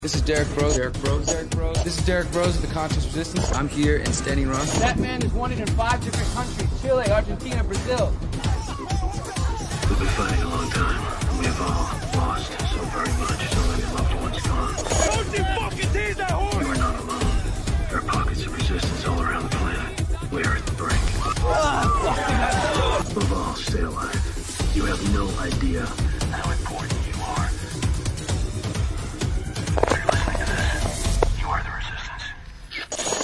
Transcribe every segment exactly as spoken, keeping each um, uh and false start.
This is Derek Bros. Derek Bros. Derek Bros. This is Derek Bros of the Conscious Resistance. I'm here in Standing Rock. That man is wanted in five different countries: Chile, Argentina, Brazil. We've been fighting a long time. We have all lost so very much. So many loved ones gone. Don't you fucking tease that horse! You are not alone. There are pockets of resistance all around the planet. We are at the brink. Ah, Above all, stay alive. You have no idea how important you are. If you're listening to this, you are the resistance.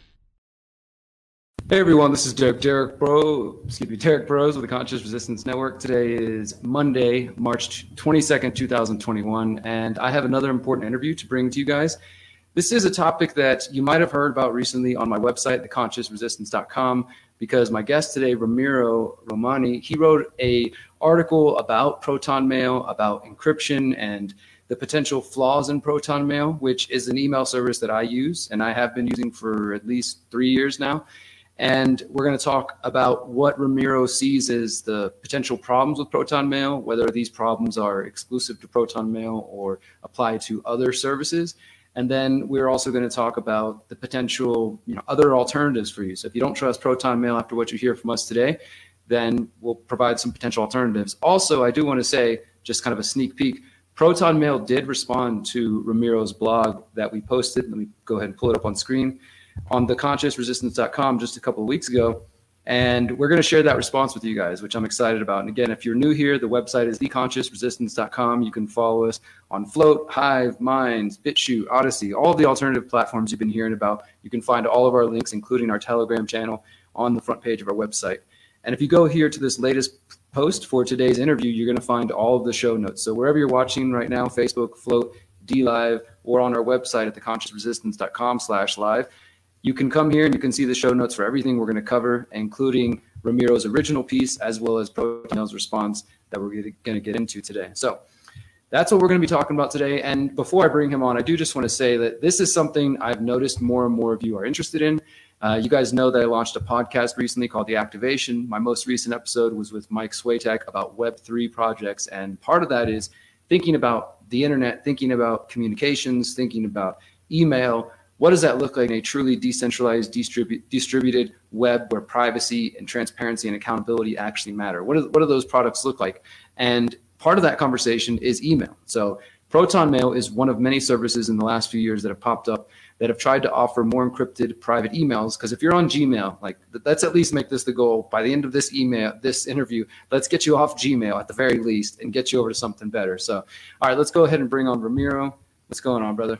Hey everyone, this is Derek, Derek Bro, excuse me, Derek Bros with the Conscious Resistance Network. Today is Monday, March twenty-second, two thousand twenty-one, and I have another important interview to bring to you guys. This is a topic that you might have heard about recently on my website, the conscious resistance dot com, because my guest today, Ramiro Romani, he wrote a article about Proton Mail, about encryption and the potential flaws in Proton Mail, which is an email service that I use and I have been using for at least three years now. And we're going to talk about what Ramiro sees as the potential problems with Proton Mail, whether these problems are exclusive to Proton Mail or apply to other services. And then we're also going to talk about the potential, you know, other alternatives for you. So if you don't trust Proton Mail after what you hear from us today, then we'll provide some potential alternatives. Also, I do want to say, just kind of a sneak peek, Proton Mail did respond to Ramiro's blog that we posted. Let me go ahead and pull it up on screen on the conscious resistance dot com just a couple of weeks ago. And we're going to share that response with you guys, which I'm excited about. And again, if you're new here, the website is the conscious resistance dot com. You can follow us on Float, Hive, Minds, BitChute, Odyssey, all of the alternative platforms you've been hearing about. You can find all of our links, including our Telegram channel, on the front page of our website. And if you go here to this latest post for today's interview, you're going to find all of the show notes. So wherever you're watching right now, Facebook, Float, DLive, or on our website at the conscious resistance dot com slash live, you can come here and you can see the show notes for everything we're going to cover, including Ramiro's original piece, as well as Proton Mail's response that we're going to get into today. So that's what we're going to be talking about today. And before I bring him on, I do just want to say that this is something I've noticed more and more of you are interested in. Uh, you guys know that I launched a podcast recently called The Activation. My most recent episode was with Mike Swiatek about Web three projects. And part of that is thinking about the internet, thinking about communications, thinking about email. What does that look like in a truly decentralized, distribu- distributed web where privacy and transparency and accountability actually matter? What, is, what do those products look like? And part of that conversation is email. So Proton Mail is one of many services in the last few years that have popped up that have tried to offer more encrypted private emails. Because if you're on Gmail, like let's at least make this the goal. By the end of this email, this interview, let's get you off Gmail at the very least and get you over to something better. So, all right, let's go ahead and bring on Ramiro. What's going on, brother?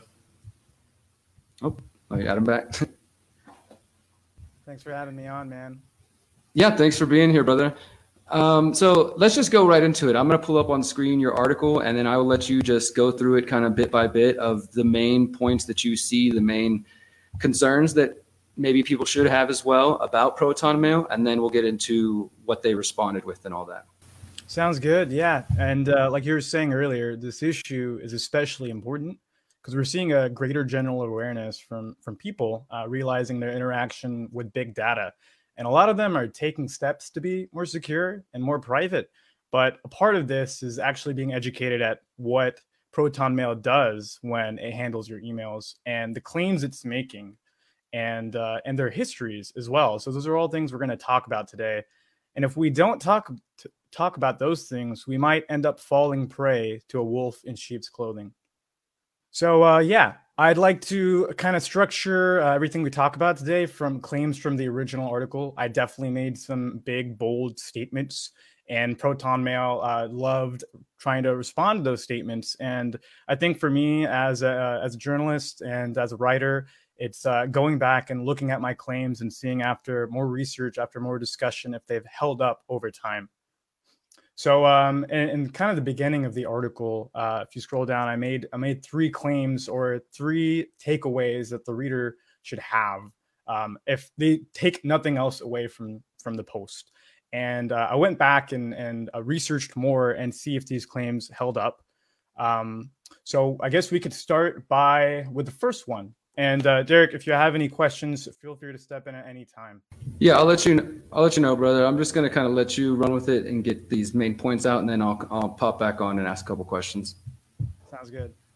Oh, I got him back. Thanks for having me on, man. Yeah, thanks for being here, brother. Um, so let's just go right into it. I'm going to pull up on screen your article, and then I will let you just go through it kind of bit by bit of the main points that you see, the main concerns that maybe people should have as well about Proton Mail, and then we'll get into what they responded with and all that. Sounds good, yeah. And uh, like you were saying earlier, this issue is especially important because we're seeing a greater general awareness from, from people uh, realizing their interaction with big data. And a lot of them are taking steps to be more secure and more private. But a part of this is actually being educated at what Proton Mail does when it handles your emails and the claims it's making and, uh, and their histories as well. So those are all things we're going to talk about today. And if we don't talk, t- talk about those things, we might end up falling prey to a wolf in sheep's clothing. So, uh, yeah, I'd like to kind of structure uh, everything we talk about today from claims from the original article. I definitely made some big, bold statements, and Proton Mail uh, loved trying to respond to those statements. And I think for me as a, as a journalist and as a writer, it's uh, going back and looking at my claims and seeing after more research, after more discussion, if they've held up over time. So um, in, in kind of the beginning of the article, uh, if you scroll down, I made I made three claims or three takeaways that the reader should have um, if they take nothing else away from, from the post. And uh, I went back and, and uh, researched more and see if these claims held up. Um, so I guess we could start by with the first one. And uh, Derek, if you have any questions, feel free to step in at any time. Yeah, I'll let you. I'll let you know, brother. I'm just gonna kind of let you run with it and get these main points out, and then I'll I'll pop back on and ask a couple questions. Sounds good.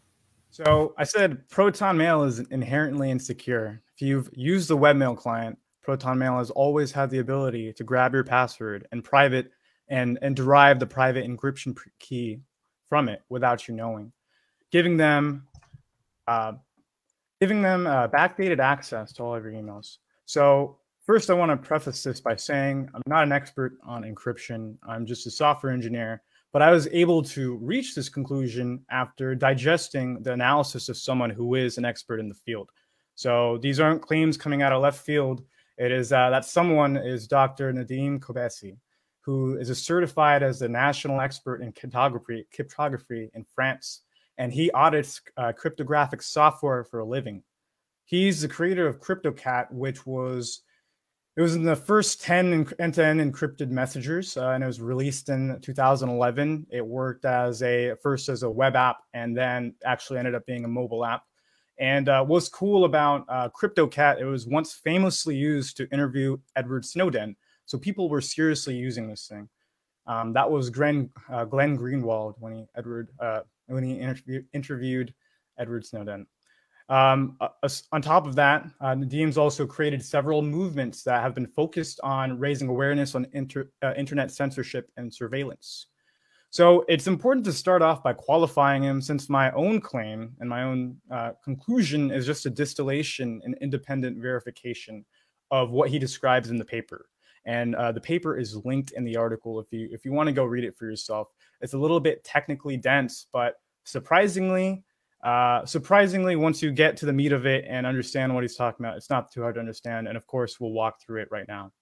So I said Proton Mail is inherently insecure. If you've used the webmail client, Proton Mail has always had the ability to grab your password and private and, and derive the private encryption key from it without you knowing, giving them uh, giving them uh, backdated access to all of your emails. So first, I want to preface this by saying I'm not an expert on encryption. I'm just a software engineer. But I was able to reach this conclusion after digesting the analysis of someone who is an expert in the field. So these aren't claims coming out of left field. It is uh, that someone is Doctor Nadim Kobesi, who is a certified as the national expert in cryptography, cryptography in France, and he audits uh, cryptographic software for a living. He's the creator of CryptoCat, which was It was in the first ten end-to-end encrypted messengers, uh, and it was released in two thousand eleven. It worked as a first as a web app, and then actually ended up being a mobile app. And uh, what's cool about uh, CryptoCat, it was once famously used to interview Edward Snowden. So people were seriously using this thing. Um, that was Glenn, uh, Glenn Greenwald when he Edward uh, when he interview, interviewed Edward Snowden. Um, uh, on top of that, uh, Nadim's also created several movements that have been focused on raising awareness on inter, uh, internet censorship and surveillance. So it's important to start off by qualifying him, since my own claim and my own uh, conclusion is just a distillation and independent verification of what he describes in the paper. And uh, the paper is linked in the article if you if you want to go read it for yourself. It's a little bit technically dense, but surprisingly, Uh, surprisingly, once you get to the meat of it and understand what he's talking about, it's not too hard to understand. And of course, we'll walk through it right now.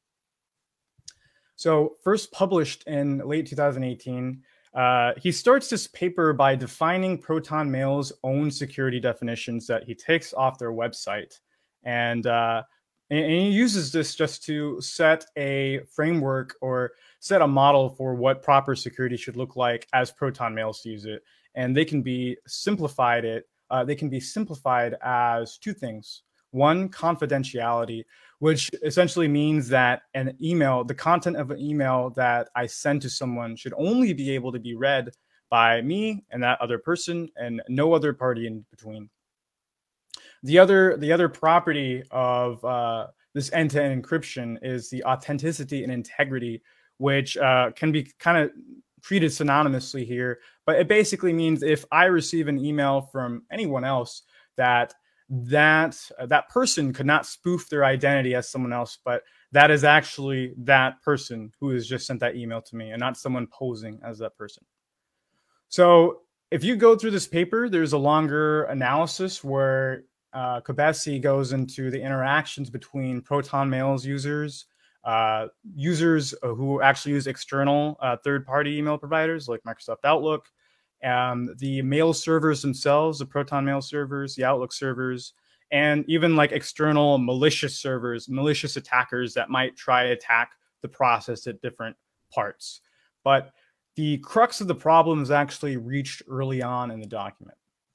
So first published in late two thousand eighteen, uh, he starts this paper by defining Proton Mail's own security definitions that he takes off their website. And, uh, and he uses this just to set a framework or set a model for what proper security should look like as Proton Mails use it. And they can be simplified it. Uh, they can be simplified as two things. One, confidentiality, which essentially means that an email, the content of an email that I send to someone should only be able to be read by me and that other person and no other party in between. The other, the other property of uh, this end-to-end encryption is the authenticity and integrity, which uh, can be kind of treated synonymously here, but it basically means if I receive an email from anyone else, that that uh, that person could not spoof their identity as someone else, but that is actually that person who has just sent that email to me and not someone posing as that person. So if you go through this paper, there's a longer analysis where uh, Kobesi goes into the interactions between Proton Mail's users, Uh, users who actually use external uh, third-party email providers like Microsoft Outlook, um, the mail servers themselves, the Proton Mail servers, the Outlook servers, and even like external malicious servers, malicious attackers that might try to attack the process at different parts. But the crux of the problem is actually reached early on in the document.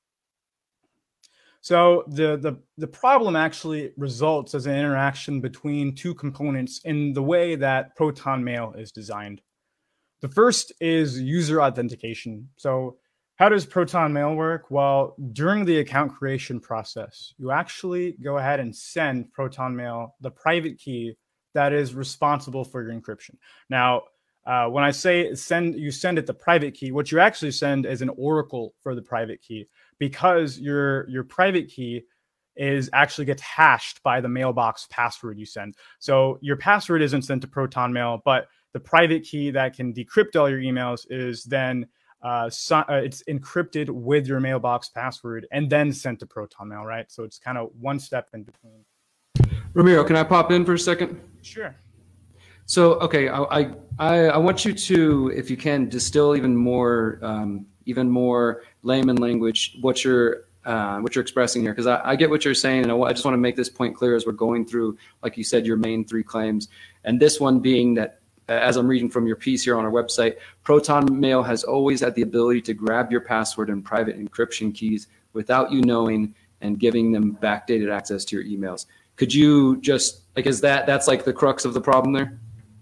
So the, the, the problem actually results as an interaction between two components in the way that Proton Mail is designed. The first is user authentication. So how does Proton Mail work? Well, during the account creation process, you actually go ahead and send Proton Mail the private key that is responsible for your encryption. Now, uh, when I say send, you send it the private key, what you actually send is an oracle for the private key, because your your private key is actually gets hashed by the mailbox password you send. So your password isn't sent to Proton Mail, but the private key that can decrypt all your emails is then uh, so, uh, it's encrypted with your mailbox password and then sent to Proton Mail, right? So it's kind of one step in between. Ramiro, can I pop in for a second? Sure. So, okay, I I, I want you to, if you can, distill even more, um, even more layman language what you're uh, what you're expressing here, because I, I get what you're saying, and I, I just want to make this point clear as we're going through, like you said, your main three claims, and this one being that, as I'm reading from your piece here on our website, Proton Mail has always had the ability to grab your password and private encryption keys without you knowing and giving them backdated access to your emails. Could you just, like, is that, that's like the crux of the problem there?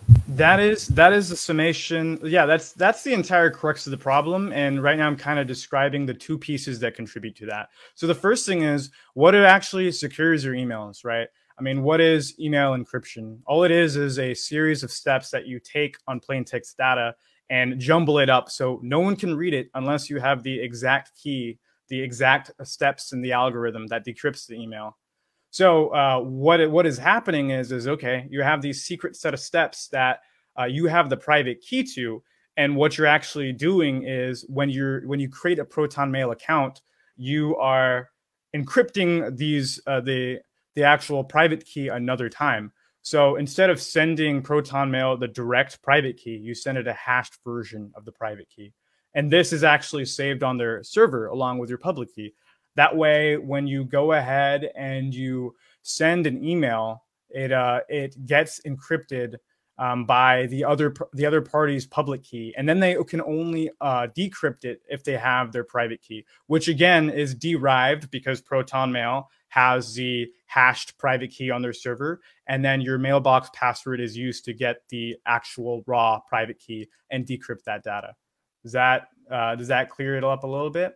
That is that is the summation. Yeah, that's that's the entire crux of the problem. And right now I'm kind of describing the two pieces that contribute to that. So the first thing is what it actually secures your emails, right? I mean, what is email encryption? All it is is a series of steps that you take on plain text data and jumble it up so no one can read it unless you have the exact key, the exact steps in the algorithm that decrypts the email. So uh, what it, what is happening is, is, okay, you have these secret set of steps that uh, you have the private key to. And what you're actually doing is when you're when you create a Proton Mail account, you are encrypting these uh, the the actual private key another time. So instead of sending Proton Mail the direct private key, you send it a hashed version of the private key. And this is actually saved on their server along with your public key. That way, when you go ahead and you send an email, it uh, it gets encrypted um, by the other the other party's public key, and then they can only uh, decrypt it if they have their private key, which again is derived because Proton Mail has the hashed private key on their server, and then your mailbox password is used to get the actual raw private key and decrypt that data. Does that uh, does that clear it up a little bit?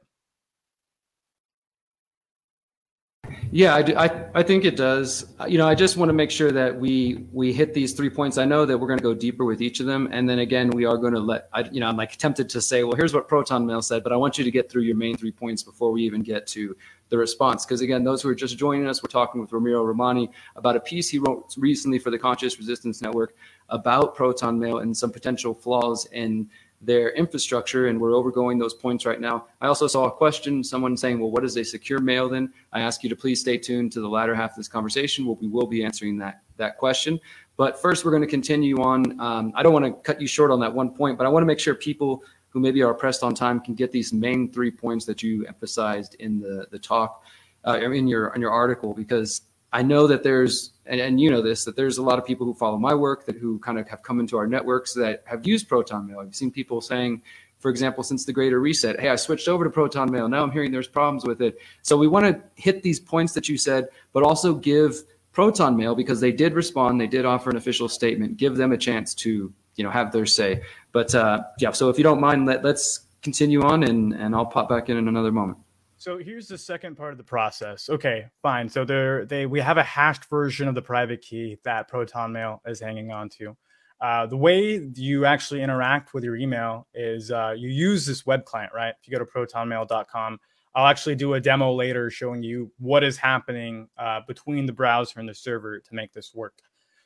Yeah, I, do, I, I think it does. You know, I just want to make sure that we we hit these three points. I know that we're going to go deeper with each of them. And then again, we are going to let, I, you know, I'm like tempted to say, well, here's what Proton Mail said, but I want you to get through your main three points before we even get to the response. Because again, those who are just joining us, we're talking with Ramiro Romani about a piece he wrote recently for the Conscious Resistance Network about Proton Mail and some potential flaws in their infrastructure, and we're overgoing those points right now. I also saw a question, someone saying, well, what is a secure mail then? I ask you to please stay tuned to the latter half of this conversation. Where we will be answering that, that question. But first, we're going to continue on. Um, I don't want to cut you short on that one point, but I want to make sure people who maybe are pressed on time can get these main three points that you emphasized in the, the talk, uh, in your, in your article, because I know that there's, and, and you know this, that there's a lot of people who follow my work that who kind of have come into our networks that have used Proton Mail. I've seen people saying, for example, since the Greater Reset, hey, I switched over to Proton Mail. Now I'm hearing there's problems with it. So we want to hit these points that you said, but also give Proton Mail, because they did respond, they did offer an official statement, give them a chance to, you know, have their say. But uh, yeah, so if you don't mind, let, let's continue on, and, and I'll pop back in in another moment. So here's the second part of the process. Okay, fine. So there, they we have a hashed version of the private key that Proton Mail is hanging on to. Uh, the way you actually interact with your email is uh, you use this web client, right? If you go to proton mail dot com, I'll actually do a demo later showing you what is happening uh, between the browser and the server to make this work.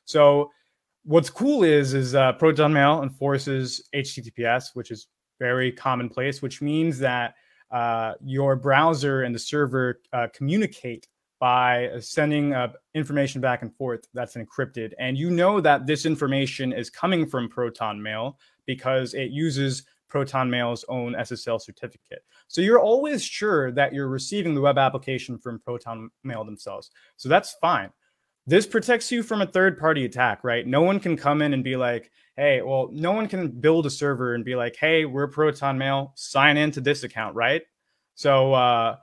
So what's cool is, is uh, Proton Mail enforces H T T P S, which is very commonplace, which means that Uh, your browser and the server uh, communicate by sending uh, information back and forth that's encrypted. And you know that this information is coming from Proton Mail because it uses Proton Mail's own S S L certificate. So you're always sure that you're receiving the web application from Proton Mail themselves. So that's fine. This protects you from a third-party attack, right? No one can come in and be like, hey, well, no one can build a server and be like, hey, we're Proton Mail, sign into this account, right? So uh,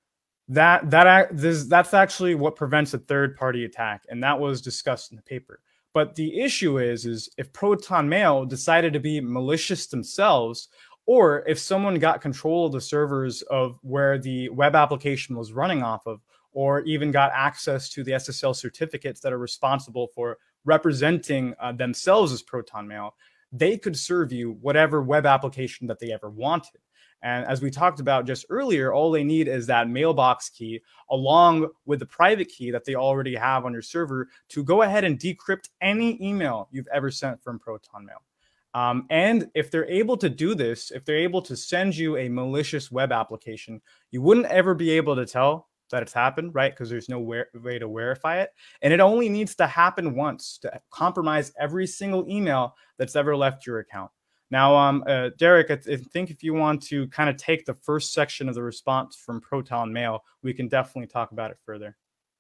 that that this, that's actually what prevents a third-party attack, and that was discussed in the paper. But the issue is, is if Proton Mail decided to be malicious themselves, or if someone got control of the servers of where the web application was running off of, or even got access to the S S L certificates that are responsible for representing uh, themselves as Proton Mail, they could serve you whatever web application that they ever wanted. And as we talked about just earlier, all they need is that mailbox key along with the private key that they already have on your server to go ahead and decrypt any email you've ever sent from Proton Mail. Um, and if they're able to do this, if they're able to send you a malicious web application, you wouldn't ever be able to tell that it's happened, right? Because there's no way to verify it. And it only needs to happen once to compromise every single email that's ever left your account. Now, um, uh, Derek, I, th I think if you want to kind of take the first section of the response from Proton Mail, we can definitely talk about it further.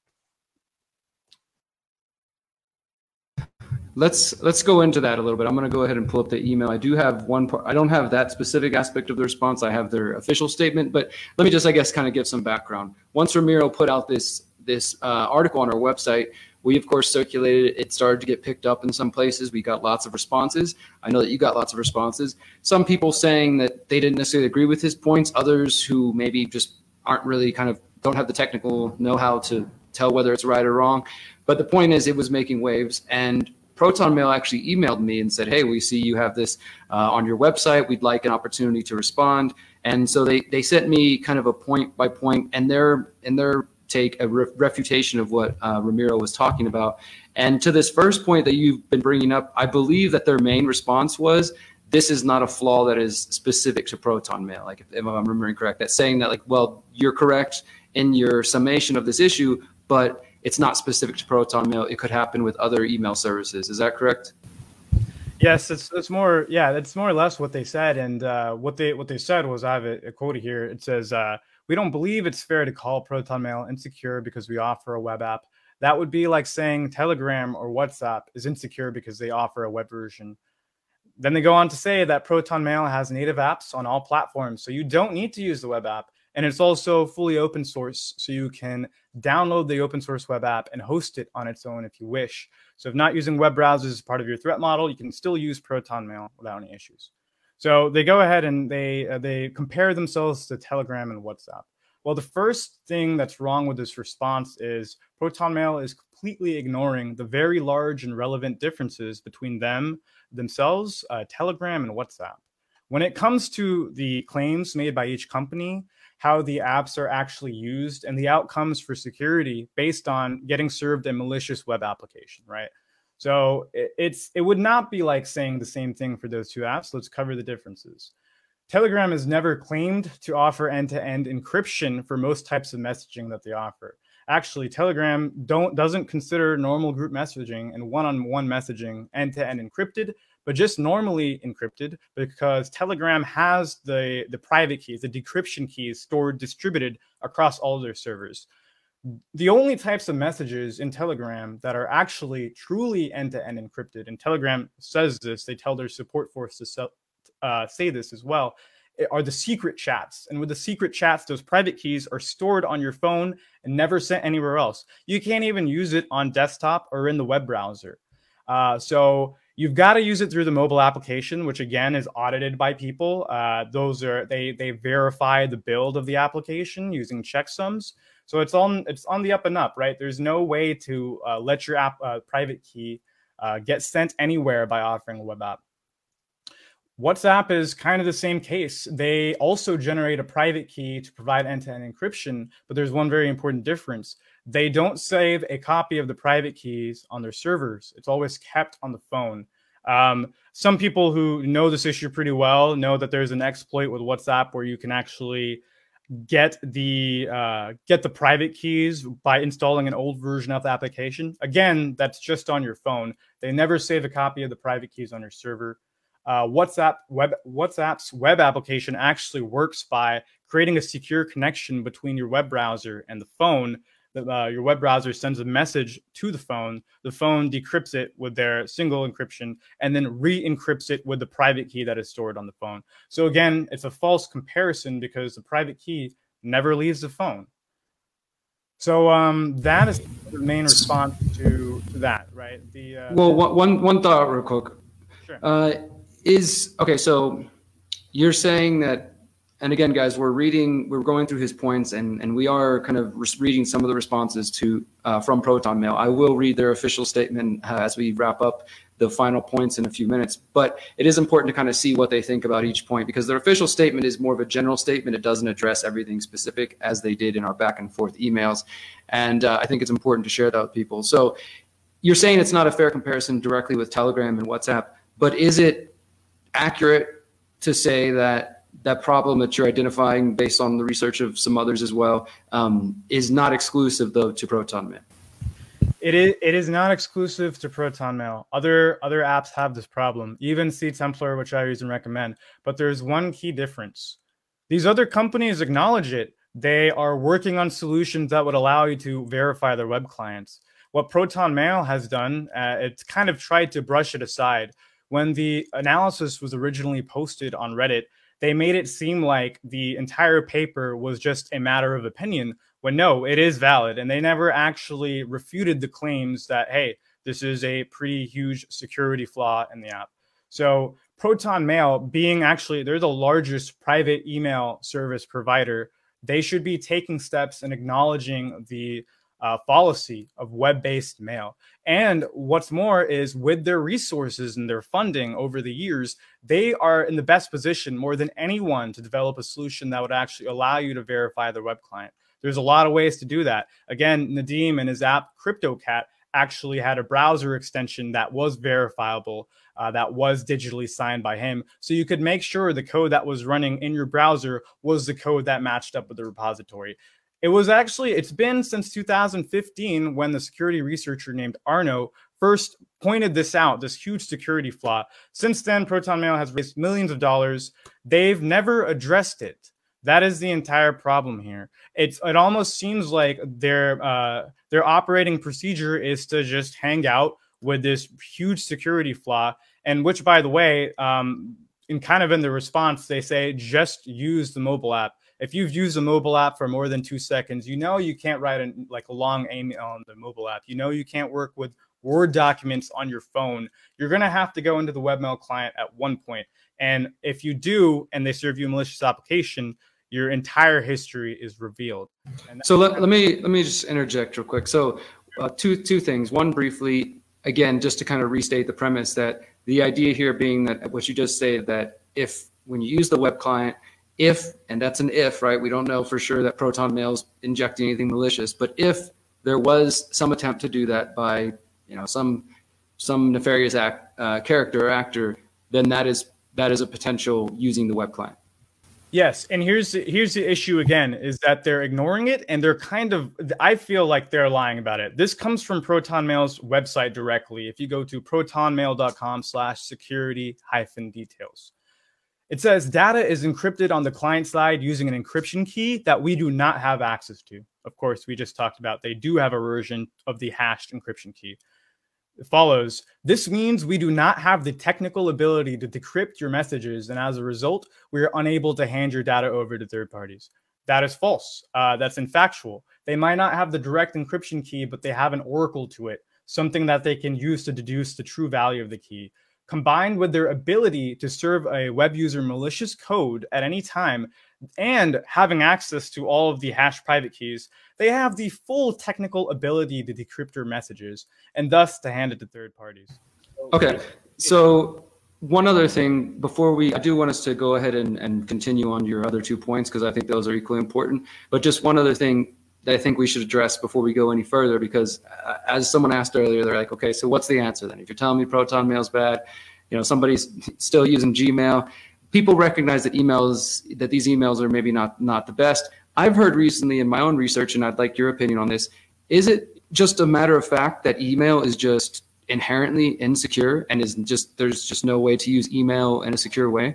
Let's let's go into that a little bit. I'm going to go ahead and pull up the email. I do have one part. I don't have that specific aspect of the response. I have their official statement, but let me just, I guess, kind of give some background. Once Ramiro put out this this uh, article on our website, We, of course, circulated it. It started to get picked up in some places. We got lots of responses. I know that you got lots of responses. Some people saying that they didn't necessarily agree with his points. Others who maybe just aren't really kind of don't have the technical know-how to tell whether it's right or wrong. But the point is, it was making waves. And Proton Mail actually emailed me and said, hey, we see you have this uh, on your website. We'd like an opportunity to respond. And so they, they sent me kind of a point by point, and their, and their take a re refutation of what uh, Ramiro was talking about. And to this first point that you've been bringing up, I believe that their main response was, this is not a flaw that is specific to Proton Mail. Like, if, if I'm remembering correct, that's saying that, like, well, you're correct in your summation of this issue, but it's not specific to Proton Mail. It could happen with other email services. Is that correct? Yes, it's it's more yeah, that's more or less what they said. And uh, what they what they said was, I have a, a quote here. It says, uh, "We don't believe it's fair to call Proton Mail insecure because we offer a web app. That would be like saying Telegram or WhatsApp is insecure because they offer a web version." Then they go on to say that Proton Mail has native apps on all platforms, so you don't need to use the web app. And it's also fully open source, so you can download the open source web app and host it on its own if you wish. So if not using web browsers as part of your threat model, you can still use Proton Mail without any issues. So they go ahead and they, uh, they compare themselves to Telegram and WhatsApp. Well, the first thing that's wrong with this response is Proton Mail is completely ignoring the very large and relevant differences between them, themselves, uh, Telegram and WhatsApp. When it comes to the claims made by each company, how the apps are actually used, and the outcomes for security based on getting served a malicious web application, right? So it's it would not be like saying the same thing for those two apps. Let's cover the differences. Telegram has never claimed to offer end-to-end encryption for most types of messaging that they offer. Actually, Telegram don't doesn't consider normal group messaging and one-on-one messaging end-to-end encrypted, but just normally encrypted, because Telegram has the, the private keys, the decryption keys stored, distributed across all their servers. The only types of messages in Telegram that are actually truly end-to-end encrypted, and Telegram says this, they tell their support force to sell, uh, say this as well, are the secret chats. And with the secret chats, those private keys are stored on your phone and never sent anywhere else. You can't even use it on desktop or in the web browser. Uh, so you've got to use it through the mobile application, which again is audited by people. Uh, those are they they verify the build of the application using checksums. So it's on it's on the up and up, right? There's no way to uh, let your app uh, private key uh, get sent anywhere by offering a web app. WhatsApp is kind of the same case. They also generate a private key to provide end-to-end encryption, but there's one very important difference. They don't save a copy of the private keys on their servers. It's always kept on the phone. Um, some people who know this issue pretty well know that there's an exploit with WhatsApp where you can actually get the uh, get the private keys by installing an old version of the application. Again, that's just on your phone. They never save a copy of the private keys on your server. Uh, WhatsApp web WhatsApp's web application actually works by creating a secure connection between your web browser and the phone. Uh, your web browser sends a message to the phone. The phone decrypts it with their single encryption and then re-encrypts it with the private key that is stored on the phone. So again, it's a false comparison because the private key never leaves the phone. So um, that is the main response to, to that, right? The uh, well, one one thought real quick. Sure. Uh, is okay. So you're saying that. And again, guys, we're reading, we're going through his points, and, and we are kind of reading some of the responses to uh, from Proton Mail. I will read their official statement uh, as we wrap up the final points in a few minutes. But it is important to kind of see what they think about each point, because their official statement is more of a general statement. It doesn't address everything specific as they did in our back and forth emails. And uh, I think it's important to share that with people. So you're saying it's not a fair comparison directly with Telegram and WhatsApp, but is it accurate to say that that problem that you're identifying based on the research of some others as well um, is not exclusive though to Proton Mail? It is, it is not exclusive to Proton Mail. Other, other apps have this problem, even C-Templar, which I use and recommend. But there's one key difference. These other companies acknowledge it. They are working on solutions that would allow you to verify their web clients. What Proton Mail has done, uh, it's kind of tried to brush it aside. When the analysis was originally posted on Reddit, they made it seem like the entire paper was just a matter of opinion, when no, it is valid. And they never actually refuted the claims that, hey, this is a pretty huge security flaw in the app. So Proton Mail, being actually, they're the largest private email service provider, they should be taking steps and acknowledging the uh, fallacy of web-based mail. And what's more is, with their resources and their funding over the years, they are in the best position more than anyone to develop a solution that would actually allow you to verify the web client. There's a lot of ways to do that. Again, Nadeem and his app CryptoCat actually had a browser extension that was verifiable, uh, that was digitally signed by him. So you could make sure the code that was running in your browser was the code that matched up with the repository. It was actually, it's been since two thousand fifteen when the security researcher named Arno first pointed this out, this huge security flaw. Since then, Proton Mail has raised millions of dollars. They've never addressed it. That is the entire problem here. It's it almost seems like their uh, their operating procedure is to just hang out with this huge security flaw, and which, by the way, um, in kind of in the response, they say just use the mobile app. If you've used a mobile app for more than two seconds, you know you can't write a, like a long email on the mobile app. You know you can't work with Word documents on your phone. You're going to have to go into the webmail client at one point. And if you do, and they serve you a malicious application, your entire history is revealed. And so let, let me let me just interject real quick. So uh, two two things. One, briefly, again, just to kind of restate the premise, that the idea here being that what you just say, that if when you use the web client, if, and that's an if, right? We don't know for sure that Proton Mail's injecting anything malicious, but if there was some attempt to do that by, you know, some some nefarious act, uh, character or actor, then that is that is a potential using the web client. Yes, and here's the, here's the issue again, is that they're ignoring it, and they're kind of, I feel like they're lying about it. This comes from Proton Mail's website directly. If you go to protonmail.com slash security hyphen details. It says data is encrypted on the client side using an encryption key that we do not have access to. Of course, we just talked about they do have a version of the hashed encryption key. It follows, this means we do not have the technical ability to decrypt your messages, and as a result, we are unable to hand your data over to third parties. That is false. Uh, that's infactual. They might not have the direct encryption key, but they have an oracle to it, something that they can use to deduce the true value of the key. Combined with their ability to serve a web user malicious code at any time and having access to all of the hash private keys, they have the full technical ability to decrypt your messages and thus to hand it to third parties. Okay, so one other thing before we, I do want us to go ahead and, and continue on your other two points, because I think those are equally important, but just one other thing that I think we should address before we go any further, because uh, as someone asked earlier, they're like, okay, so what's the answer then? If you're telling me Proton Mail's bad, you know, somebody's still using Gmail, people recognize that emails, that these emails are maybe not, not the best. I've heard recently in my own research, and I'd like your opinion on this, is it just a matter of fact that email is just inherently insecure and is just, there's just no way to use email in a secure way?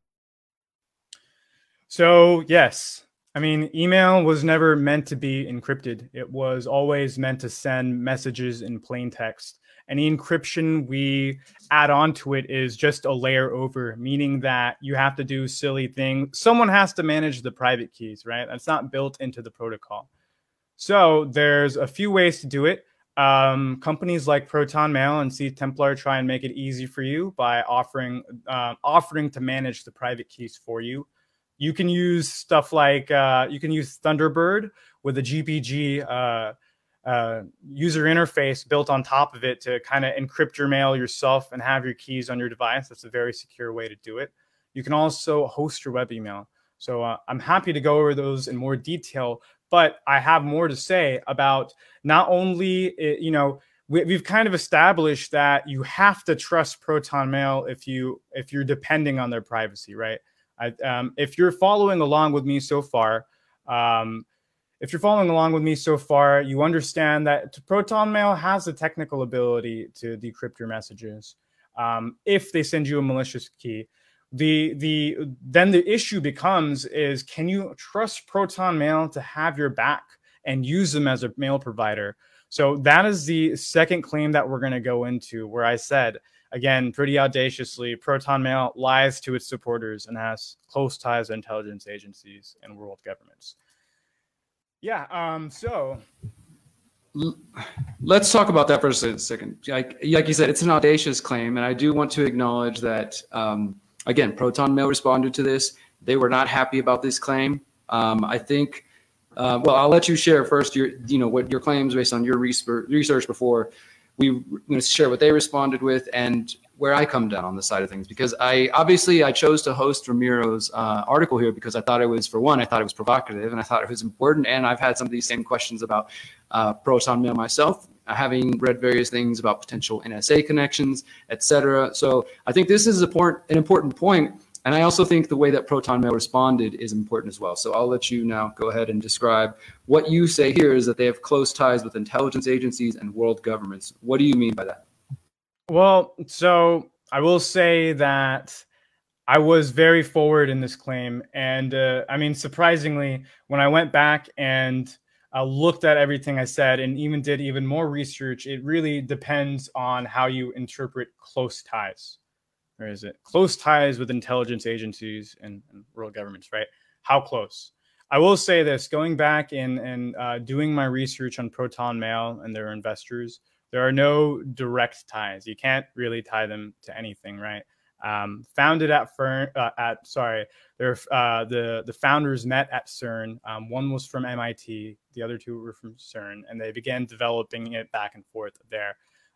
So yes. I mean, email was never meant to be encrypted. It was always meant to send messages in plain text. Any encryption we add on to it is just a layer over, meaning that you have to do silly things. Someone has to manage the private keys, right? That's not built into the protocol. So there's a few ways to do it. Um, companies like Proton Mail and C-Templar try and make it easy for you by offering, uh, offering to manage the private keys for you. You can use stuff like, uh, you can use Thunderbird with a G P G uh, uh, user interface built on top of it to kind of encrypt your mail yourself and have your keys on your device. That's a very secure way to do it. You can also host your web email. So uh, I'm happy to go over those in more detail, but I have more to say about not only, you know, we, we've kind of established that you have to trust Proton Mail if, you, if you're depending on their privacy, right? I, um, if you're following along with me so far, um, if you're following along with me so far, you understand that Proton Mail has the technical ability to decrypt your messages. Um, if they send you a malicious key, the the then the issue becomes is, can you trust Proton Mail to have your back and use them as a mail provider? So that is the second claim that we're going to go into, where I said, again, pretty audaciously, Proton Mail lies to its supporters and has close ties to intelligence agencies and world governments. Yeah. Um. So let's talk about that for a second. Like, like you said, it's an audacious claim, and I do want to acknowledge that. Um, again, Proton Mail responded to this. They were not happy about this claim. Um, I think. Uh, well, I'll let you share first. Your, you know, what your claims based on your research research before we I'm going to share what they responded with and where I come down on the side of things, because I obviously I chose to host Ramiro's uh, article here because I thought it was, for one, I thought it was provocative and I thought it was important. And I've had some of these same questions about uh, Proton Mail myself, having read various things about potential N S A connections, et cetera. So I think this is a port, an important point. And I also think the way that Proton Mail responded is important as well. So I'll let you now go ahead and describe what you say here is that they have close ties with intelligence agencies and world governments. What do you mean by that? Well, so I will say that I was very forward in this claim. And uh, I mean, surprisingly, when I went back and uh, looked at everything I said and even did even more research, it really depends on how you interpret close ties. Or is it close ties with intelligence agencies and, and world governments, right? How close? I will say this, going back and, and uh, doing my research on Proton Mail and their investors, there are no direct ties. You can't really tie them to anything, right? Um, founded at Fern, uh, at sorry, they're, uh, the the founders met at CERN. Um, one was from M I T, the other two were from CERN, and they began developing it back and forth there.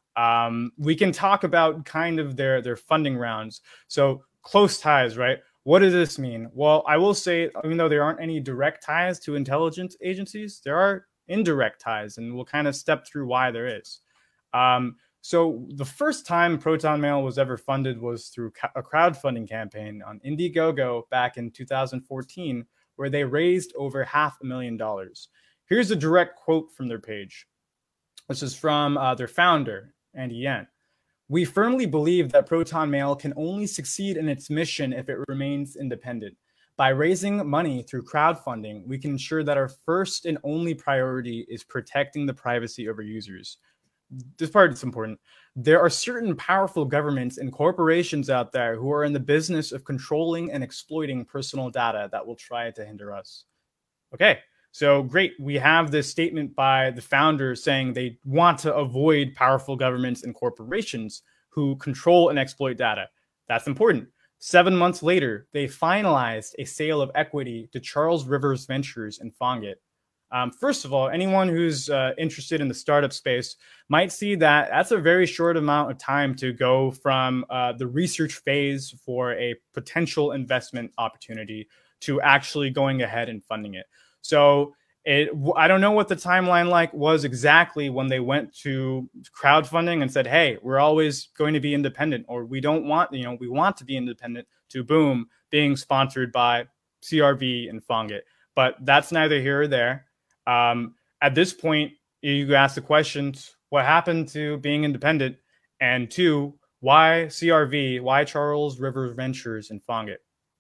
Um, we can talk about kind of their their funding rounds. So close ties, right? What does this mean? Well, I will say, even though there aren't any direct ties to intelligence agencies, there are indirect ties, and we'll kind of step through why there is. Um, so the first time Proton Mail was ever funded was through a crowdfunding campaign on Indiegogo back in two thousand fourteen, where they raised over half a million dollars. Here's a direct quote from their page. This is from uh, their founder, Andy Yen. "We firmly believe that Proton Mail can only succeed in its mission if it remains independent. By raising money through crowdfunding, we can ensure that our first and only priority is protecting the privacy of our users." This part is important. "There are certain powerful governments and corporations out there who are in the business of controlling and exploiting personal data that will try to hinder us." Okay. So great, we have this statement by the founders saying they want to avoid powerful governments and corporations who control and exploit data. That's important. Seven months later, they finalized a sale of equity to Charles Rivers Ventures and Fonget. Um, first of all, anyone who's uh, interested in the startup space might see that that's a very short amount of time to go from uh, the research phase for a potential investment opportunity to actually going ahead and funding it. So it, I don't know what the timeline like was exactly when they went to crowdfunding and said, hey, we're always going to be independent, or we don't want, you know, we want to be independent, to boom, being sponsored by C R V and Fonget. But that's neither here or there. Um, at this point, you ask the questions, what happened to being independent? And two, why C R V? Why Charles Rivers Ventures and Fonget?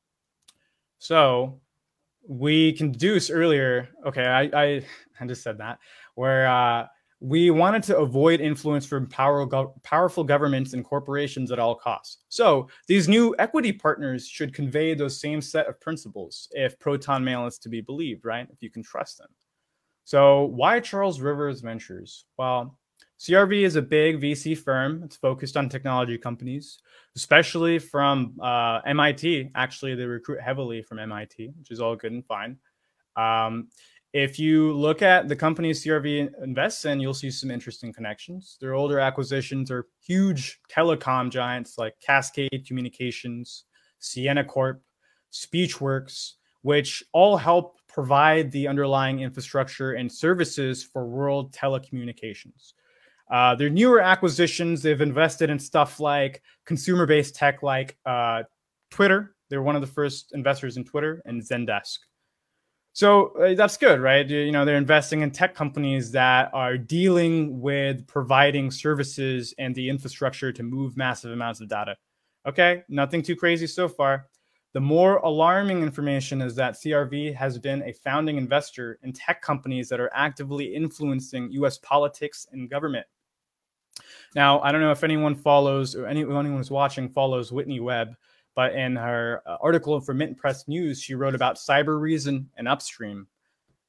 So we can deduce earlier, okay, I, I, I just said that, where uh, we wanted to avoid influence from power, go powerful governments and corporations at all costs. So these new equity partners should convey those same set of principles if Proton Mail is to be believed, right? If you can trust them. So why Charles Rivers Ventures? Well, C R V is a big V C firm. It's focused on technology companies, especially from uh, M I T. Actually, they recruit heavily from M I T, which is all good and fine. Um, if you look at the companies C R V invests in, you'll see some interesting connections. Their older acquisitions are huge telecom giants like Cascade Communications, Sienna Corp, Speechworks, which all help provide the underlying infrastructure and services for world telecommunications. Uh, their newer acquisitions, they've invested in stuff like consumer-based tech like uh, Twitter. They're one of the first investors in Twitter, and Zendesk. So uh, that's good, right? You know, they're investing in tech companies that are dealing with providing services and the infrastructure to move massive amounts of data. Okay, nothing too crazy so far. The more alarming information is that C R V has been a founding investor in tech companies that are actively influencing U S politics and government. Now, I don't know if anyone follows or anyone who's watching follows Whitney Webb, but in her article for Mint Press News, she wrote about Cybereason and Upstream.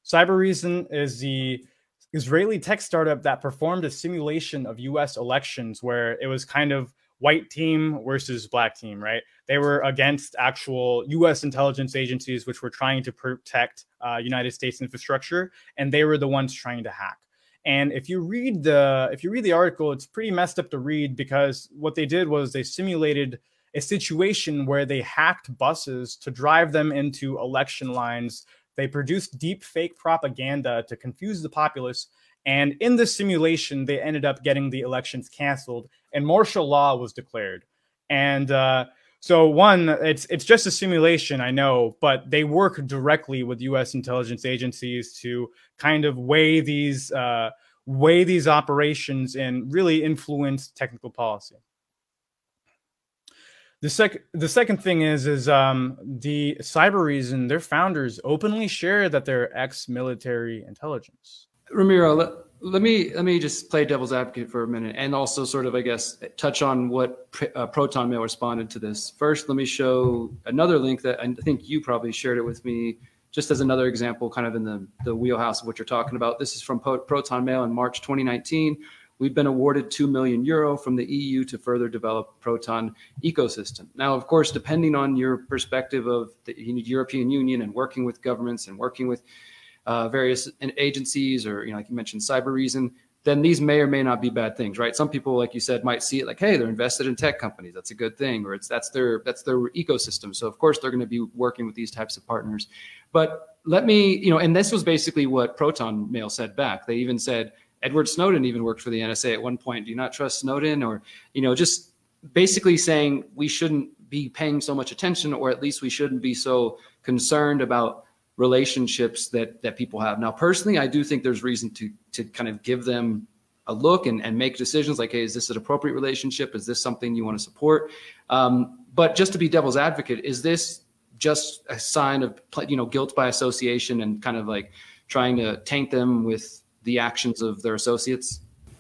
Cybereason is the Israeli tech startup that performed a simulation of U S elections where it was kind of white team versus black team, right? They were against actual U S intelligence agencies, which were trying to protect uh, United States infrastructure, and they were the ones trying to hack. And if you read the if you read the article, it's pretty messed up to read, because what they did was they simulated a situation where they hacked buses to drive them into election lines. They produced deep fake propaganda to confuse the populace. And in this simulation, they ended up getting the elections canceled and martial law was declared. And uh, so one, it's it's just a simulation, I know, but they work directly with U S intelligence agencies to kind of weigh these uh, weigh these operations and really influence technical policy. The second, the second thing is, is um, the Cybereason, their founders openly share that they're ex-military intelligence. Ramiro, let, let me let me just play devil's advocate for a minute, and also sort of, I guess, touch on what uh, Proton Mail responded to this. First, let me show another link that I think you probably shared it with me, just as another example, kind of in the, the wheelhouse of what you're talking about. This is from Proton Mail in March twenty nineteen. We've been awarded two million euro from the E U to further develop Proton ecosystem. Now, of course, depending on your perspective of the European Union and working with governments and working with uh, various agencies, or, you know, like you mentioned, Cybereason, then these may or may not be bad things, right? Some people, like you said, might see it like, hey, they're invested in tech companies. That's a good thing, or it's that's their that's their ecosystem. So of course they're going to be working with these types of partners. But let me, you know, and this was basically what Proton Mail said back. They even said, Edward Snowden even worked for the N S A at one point. Do you not trust Snowden? Or, you know, just basically saying we shouldn't be paying so much attention, or at least we shouldn't be so concerned about relationships that that people have. Now, personally, I do think there's reason to to kind of give them a look and, and make decisions like, hey, is this an appropriate relationship? Is this something you want to support? Um, but just to be devil's advocate, is this just a sign of, you know, guilt by association and kind of like trying to taint them with the actions of their associates?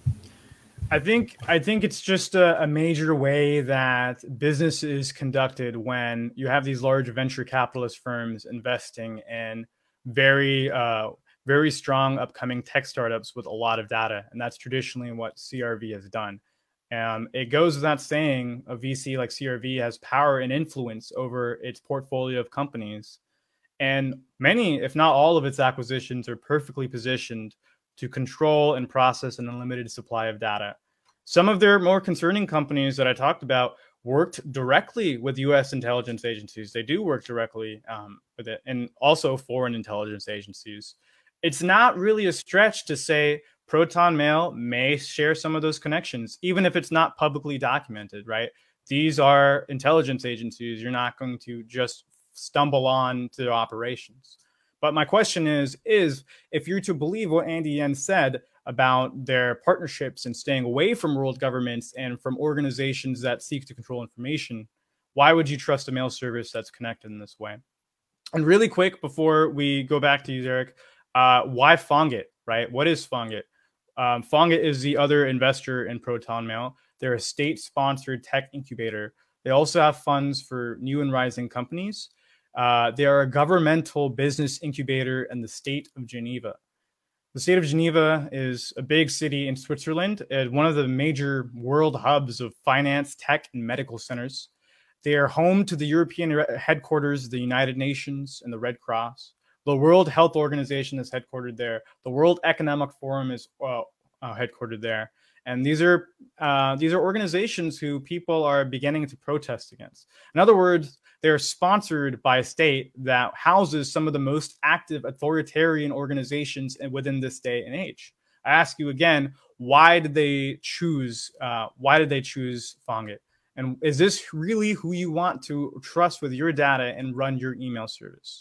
I think I think it's just a, a major way that business is conducted when you have these large venture capitalist firms investing in very uh, very strong upcoming tech startups with a lot of data, and that's traditionally what C R V has done. Um, it goes without saying, a V C like C R V has power and influence over its portfolio of companies, and many, if not all, of its acquisitions are perfectly positioned to control and process an unlimited supply of data. Some of their more concerning companies that I talked about worked directly with U S intelligence agencies. They do work directly um, with it, and also foreign intelligence agencies. It's not really a stretch to say Proton Mail may share some of those connections, even if it's not publicly documented, right? These are intelligence agencies. You're not going to just stumble on to their operations. But my question is, is if you're to believe what Andy Yen said about their partnerships and staying away from world governments and from organizations that seek to control information, why would you trust a mail service that's connected in this way? And really quick, before we go back to you, Derek, uh, why Fongit, right? What is Fongit? Um, Fongit is the other investor in Proton Mail. They're a state-sponsored tech incubator. They also have funds for new and rising companies. Uh, they are a governmental business incubator in the state of Geneva. The state of Geneva is a big city in Switzerland and one of the major world hubs of finance, tech, and medical centers. They are home to the European headquarters of the United Nations and the Red Cross. The World Health Organization is headquartered there. The World Economic Forum is uh, uh, headquartered there. And these are uh, these are organizations who people are beginning to protest against. In other words, they're sponsored by a state that houses some of the most active authoritarian organizations within this day and age. I ask you again, why did they choose? Uh, why did they choose Fongit? And is this really who you want to trust with your data and run your email service?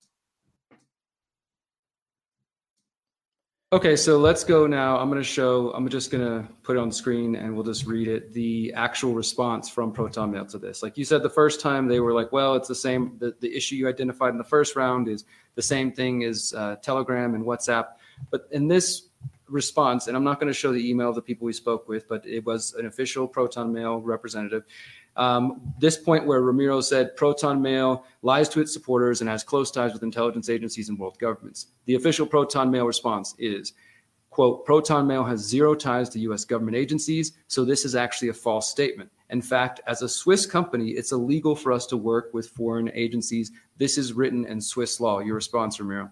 Okay, so let's go now. I'm going to show, I'm just going to put it on the screen and we'll just read it, the actual response from Proton Mail to this. Like you said, the first time they were like, well, it's the same, the, the issue you identified in the first round is the same thing as uh, Telegram and WhatsApp. But in this response, and I'm not going to show the email of the people we spoke with, but it was an official Proton Mail representative. Um, this point where Ramiro said Proton Mail lies to its supporters and has close ties with intelligence agencies and world governments. The official Proton Mail response is, quote, Proton Mail has zero ties to U S government agencies, so this is actually a false statement. In fact, as a Swiss company, it's illegal for us to work with foreign agencies. This is written in Swiss law. Your response, Ramiro?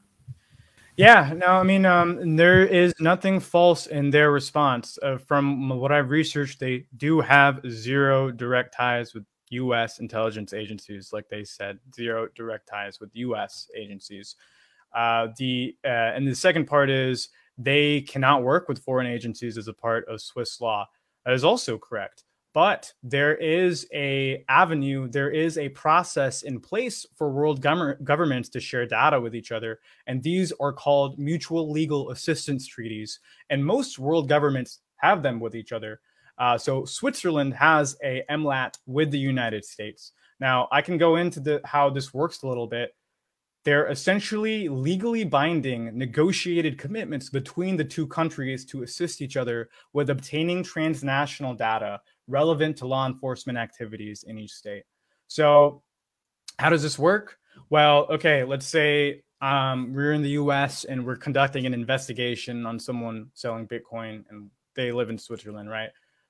Yeah, no, I mean, um, there is nothing false in their response. Uh, from what I've researched, they do have zero direct ties with U S intelligence agencies, like they said, zero direct ties with U S agencies. Uh, the uh, and the second part is they cannot work with foreign agencies as a part of Swiss law. That is also correct. But there is a avenue, there is a process in place for world gov- governments to share data with each other. And these are called mutual legal assistance treaties. And most world governments have them with each other. Uh, so Switzerland has a M LAT with the United States. Now, I can go into the, how this works a little bit. They're essentially legally binding negotiated commitments between the two countries to assist each other with obtaining transnational data relevant to law enforcement activities in each state. So how does this work? Well, okay, let's say um, we're in the U S and we're conducting an investigation on someone selling Bitcoin and they live in Switzerland, right?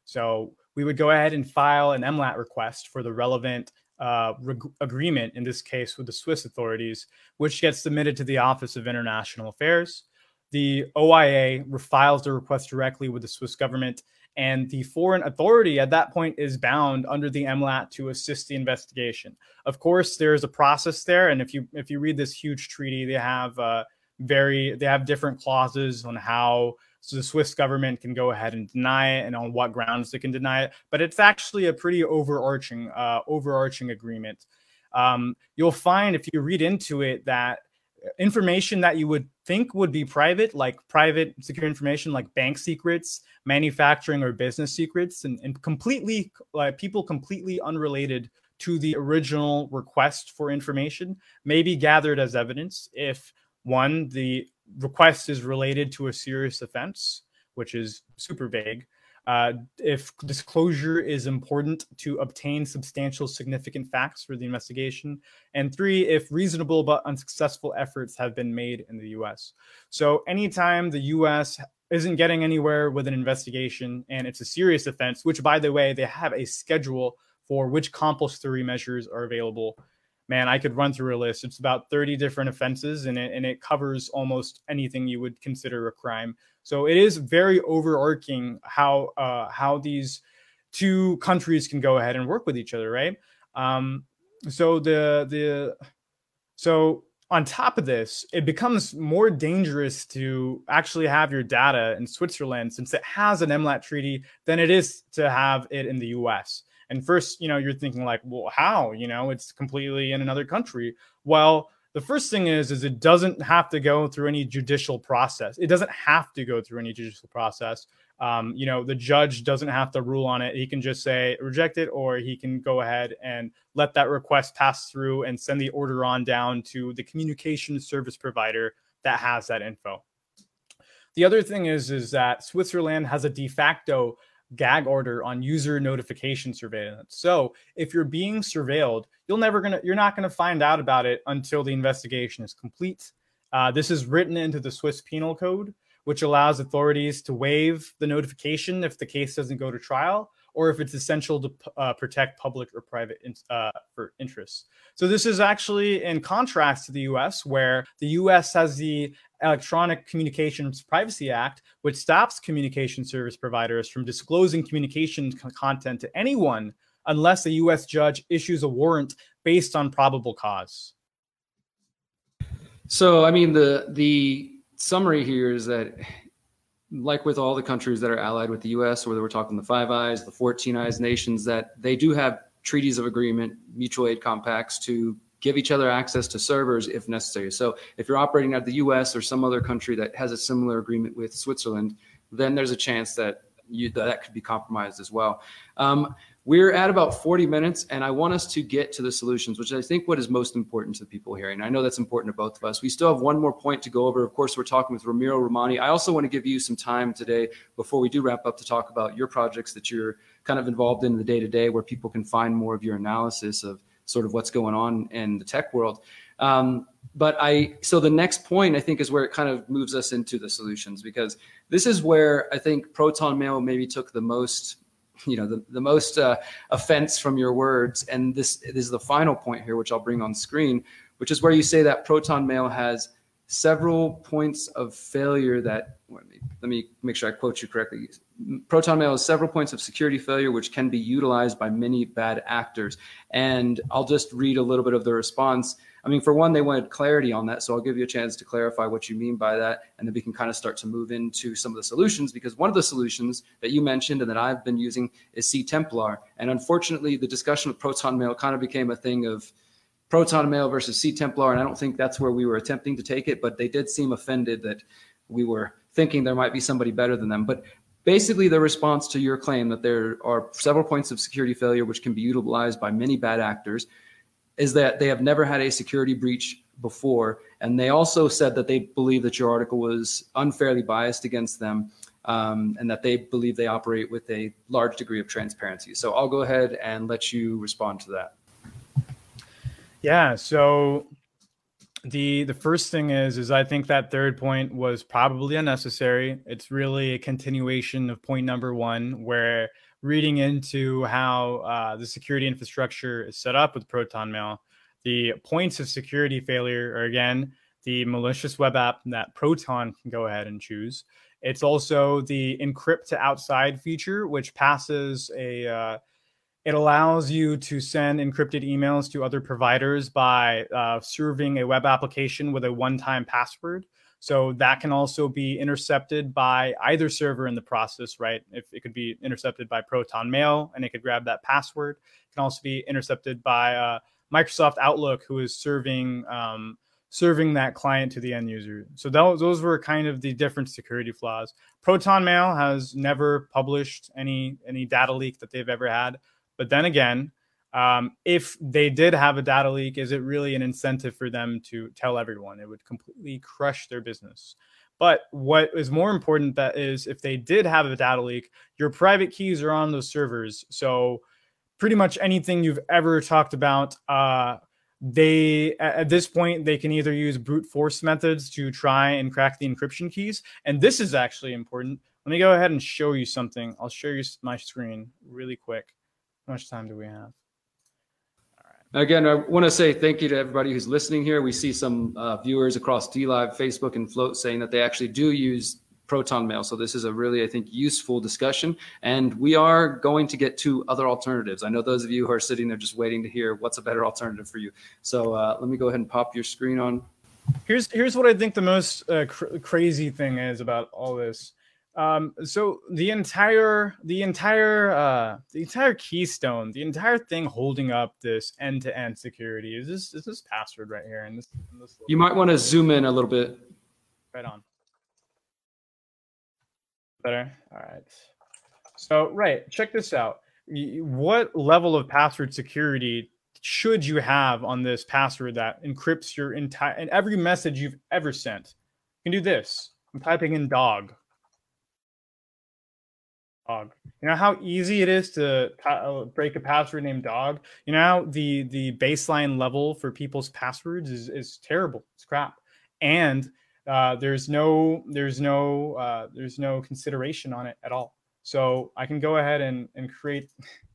So we would go ahead and file an M LAT request for the relevant uh, reg- agreement, in this case with the Swiss authorities, which gets submitted to the Office of International Affairs. The O I A files the request directly with the Swiss government, and the foreign authority at that point is bound under the M LAT to assist the investigation. Of course, there's a process there, and if you if you read this huge treaty, they have uh, very they have different clauses on how so the Swiss government can go ahead and deny it and on what grounds they can deny it. But it's actually a pretty overarching uh, overarching agreement. Um, you'll find if you read into it that information that you would think would be private, like private secure information, like bank secrets, manufacturing or business secrets, and, and completely like people completely unrelated to the original request for information may be gathered as evidence if, one, the request is related to a serious offense, which is super vague. Uh, if disclosure is important to obtain substantial significant facts for the investigation. And three, if reasonable but unsuccessful efforts have been made in the U S. So anytime the U S isn't getting anywhere with an investigation and it's a serious offense, which, by the way, they have a schedule for which compulsory measures are available. Man, I could run through a list. It's about thirty different offenses, and it, and it covers almost anything you would consider a crime. So it is very overarching how uh, how these two countries can go ahead and work with each other, right? Um, so the the so on top of this, it becomes more dangerous to actually have your data in Switzerland, since it has an M LAT treaty, than it is to have it in the U S. And first, you know, you're thinking like, well, how? You know, it's completely in another country. Well, the first thing is, is it doesn't have to go through any judicial process. It doesn't have to go through any judicial process. Um, you know, the judge doesn't have to rule on it. He can just say reject it, or he can go ahead and let that request pass through and send the order on down to the communication service provider that has that info. The other thing is, is that Switzerland has a de facto gag order on user notification surveillance. So if you're being surveilled, you'll never gonna you're not gonna find out about it until the investigation is complete. Uh, this is written into the Swiss Penal Code, which allows authorities to waive the notification if the case doesn't go to trial, or if it's essential to uh, protect public or private in, uh, for interests. So this is actually in contrast to the U S, where the U S has the Electronic Communications Privacy Act, which stops communication service providers from disclosing communication content to anyone unless a U S judge issues a warrant based on probable cause. So, I mean, the the summary here is that, like with all the countries that are allied with the U S, whether we're talking the Five Eyes, the fourteen Eyes nations, that they do have treaties of agreement, mutual aid compacts to give each other access to servers if necessary. So if you're operating out of the U S or some other country that has a similar agreement with Switzerland, then there's a chance that you, that could be compromised as well. Um, We're at about forty minutes, and I want us to get to the solutions, which I think what is most important to the people here. And I know that's important to both of us. We still have one more point to go over. Of course, we're talking with Ramiro Romani. I also want to give you some time today before we do wrap up to talk about your projects that you're kind of involved in the day-to-day, where people can find more of your analysis of sort of what's going on in the tech world. Um, but I, so the next point I think is where it kind of moves us into the solutions, because this is where I think Proton Mail maybe took the most you know, the, the most uh, offense from your words. And this, this is the final point here, which I'll bring on screen, which is where you say that Proton Mail has several points of failure that, let me, let me make sure I quote you correctly. Proton Mail has several points of security failure, which can be utilized by many bad actors. And I'll just read a little bit of the response. I mean, for one, they wanted clarity on that. So I'll give you a chance to clarify what you mean by that. And then we can kind of start to move into some of the solutions, because one of the solutions that you mentioned and that I've been using is C-Templar. And unfortunately, the discussion of Proton Mail kind of became a thing of Proton Mail versus C-Templar. And I don't think that's where we were attempting to take it, but they did seem offended that we were thinking there might be somebody better than them. But basically, the response to your claim that there are several points of security failure which can be utilized by many bad actors is that they have never had a security breach before. And they also said that they believe that your article was unfairly biased against them, um, and that they believe they operate with a large degree of transparency. So I'll go ahead and let you respond to that. Yeah, so the the first thing is, is I think that third point was probably unnecessary. It's really a continuation of point number one, where reading into how uh, the security infrastructure is set up with Proton Mail, the points of security failure are, again, the malicious web app that Proton can go ahead and choose. It's also the encrypt to outside feature, which passes a, uh, it allows you to send encrypted emails to other providers by uh, serving a web application with a one-time password. So that can also be intercepted by either server in the process, right? If it could be intercepted by Proton Mail and it could grab that password. It can also be intercepted by uh, Microsoft Outlook, who is serving um, serving that client to the end user. So those, those were kind of the different security flaws. Proton Mail has never published any, any data leak that they've ever had. But then again, Um, if they did have a data leak, is it really an incentive for them to tell everyone? It would completely crush their business. But what is more important that is, if they did have a data leak, your private keys are on those servers. So pretty much anything you've ever talked about, uh, they at this point, they can either use brute force methods to try and crack the encryption keys. And this is actually important. Let me go ahead and show you something. I'll show you my screen really quick. How much time do we have? Again, I want to say thank you to everybody who's listening here. We see some uh, viewers across DLive, Facebook, and Float saying that they actually do use Proton Mail. So this is a really, I think, useful discussion. And we are going to get to other alternatives. I know those of you who are sitting there just waiting to hear what's a better alternative for you. So uh, let me go ahead and pop your screen on. Here's, here's what I think the most uh, cr crazy thing is about all this. Um, so the entire, the entire, uh, the entire keystone, the entire thing holding up this end-to-end security is this, is this password right here. And this, in this you might want to zoom in a little bit. Right on. Better. All right. So, right. Check this out. What level of password security should you have on this password that encrypts your entire, and every message you've ever sent? You can do this. I'm typing in dog. Dog. You know how easy it is to break a password named dog? You know how the the baseline level for people's passwords is is terrible. It's crap. And uh, there's no there's no uh, there's no consideration on it at all. So I can go ahead and and create.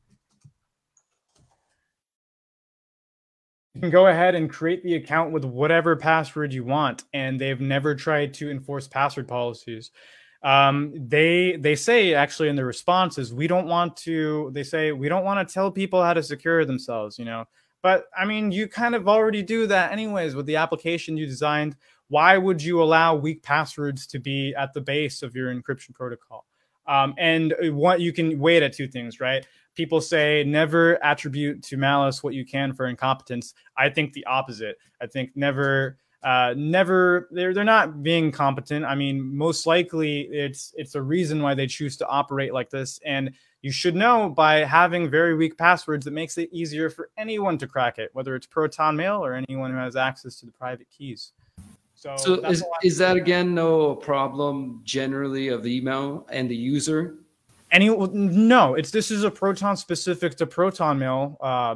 You can go ahead and create the account with whatever password you want, and they've never tried to enforce password policies. Um, they they say actually in the responses, we don't want to. They say we don't want to tell people how to secure themselves. You know, but I mean, you kind of already do that anyways with the application you designed. Why would you allow weak passwords to be at the base of your encryption protocol? Um, and what you can weigh it at two things, right? People say never attribute to malice what you can for incompetence. I think the opposite. I think never uh, never they're they're not being competent. I mean, most likely it's it's a reason why they choose to operate like this. And you should know by having very weak passwords, it makes it easier for anyone to crack it, whether it's Proton Mail or anyone who has access to the private keys. So, so is, is that again no problem generally of the email and the user? Any no, it's this is a Proton specific to Proton Mail uh,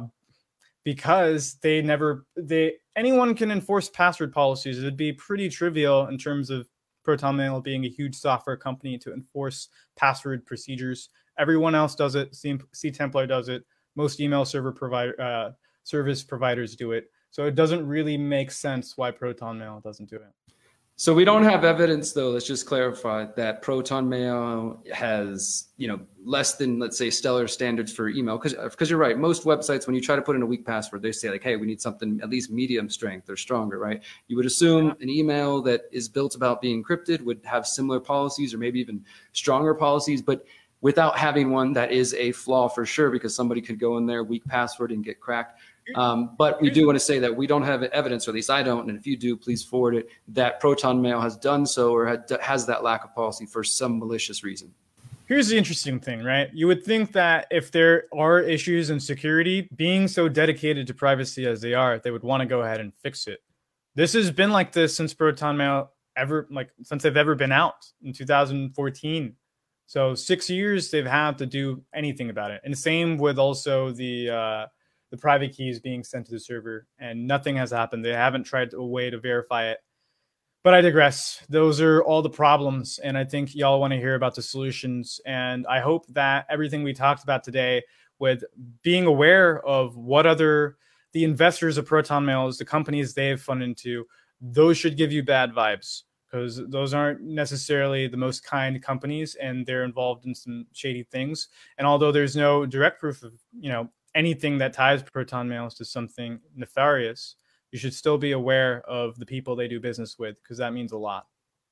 because they never they anyone can enforce password policies. It'd be pretty trivial in terms of Proton Mail being a huge software company to enforce password procedures. Everyone else does it. C-Templar does it. Most email server provider uh, service providers do it. So it doesn't really make sense why Proton Mail doesn't do it. So we don't have evidence, though, let's just clarify, that Proton Mail has, you know, less than, let's say, stellar standards for email. Because because you're right. Most websites, when you try to put in a weak password, they say, like, hey, we need something at least medium strength or stronger, right? You would assume an email that is built about being encrypted would have similar policies or maybe even stronger policies. But without having one, that is a flaw for sure, because somebody could go in there, weak password, and get cracked. Um, but we do want to say that we don't have evidence, or at least I don't, and if you do, please forward it, that Proton Mail has done so or had, has that lack of policy for some malicious reason. Here's the interesting thing, right? You would think that if there are issues in security, being so dedicated to privacy as they are, they would want to go ahead and fix it. This has been like this since Proton Mail ever, like since they've ever been out in two thousand fourteen. So six years they've had to do anything about it. And same with also the uh, the private keys being sent to the server, and nothing has happened. They haven't tried a way to verify it. But I digress. Those are all the problems, and I think y'all want to hear about the solutions. And I hope that everything we talked about today, with being aware of what other the investors of Proton Mail is, the companies they've funded into, those should give you bad vibes, because those aren't necessarily the most kind companies, and they're involved in some shady things. And although there's no direct proof of, you know, anything that ties Proton Mail to something nefarious, you should still be aware of the people they do business with, because that means a lot.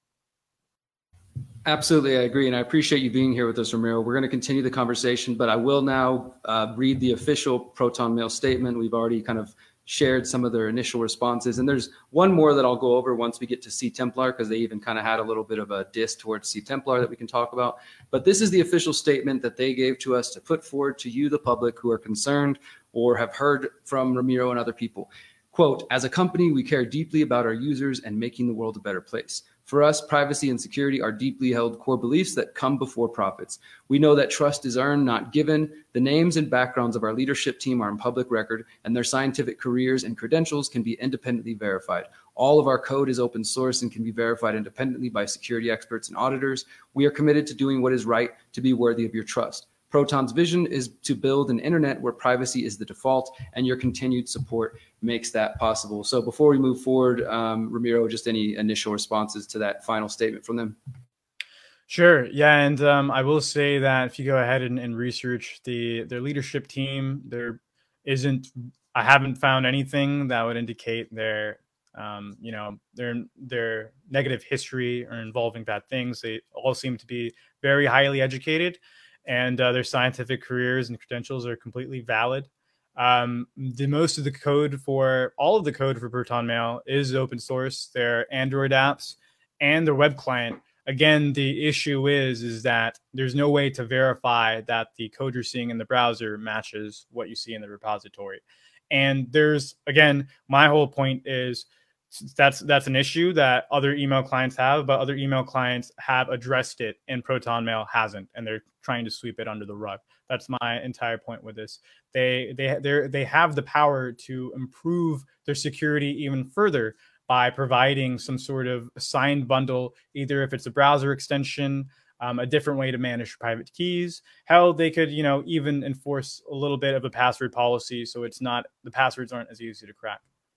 Absolutely, I agree. And I appreciate you being here with us, Ramiro. We're going to continue the conversation, but I will now uh, read the official Proton Mail statement. We've already kind of shared some of their initial responses. And there's one more that I'll go over once we get to C-Templar, because they even kind of had a little bit of a diss towards C-Templar that we can talk about. But this is the official statement that they gave to us to put forward to you, the public, who are concerned or have heard from Ramiro and other people. Quote, as a company, we care deeply about our users and making the world a better place. For us, privacy and security are deeply held core beliefs that come before profits. We know that trust is earned, not given. The names and backgrounds of our leadership team are in public record, and their scientific careers and credentials can be independently verified. All of our code is open source and can be verified independently by security experts and auditors. We are committed to doing what is right to be worthy of your trust. Proton's vision is to build an internet where privacy is the default, and your continued support makes that possible. So before we move forward, um, Ramiro, just any initial responses to that final statement from them? Sure. Yeah. And um, I will say that if you go ahead and, and research the their leadership team, there isn't, I haven't found anything that would indicate their, um, you know, their, their negative history or involving bad things. They all seem to be very highly educated, and uh, their scientific careers and credentials are completely valid. Um, the most of the code for all of the code for Proton Mail is open source. Their Android apps and their web client. Again, the issue is, is that there's no way to verify that the code you're seeing in the browser matches what you see in the repository. And there's, again, my whole point is that's that's an issue that other email clients have, but other email clients have addressed it and Proton Mail hasn't, and they're trying to sweep it under the rug. That's my entire point with this. They they they they have the power to improve their security even further by providing some sort of signed bundle, either if it's a browser extension, um, a different way to manage private keys. How they could, you know, even enforce a little bit of a password policy, so it's not, the passwords aren't as easy to crack.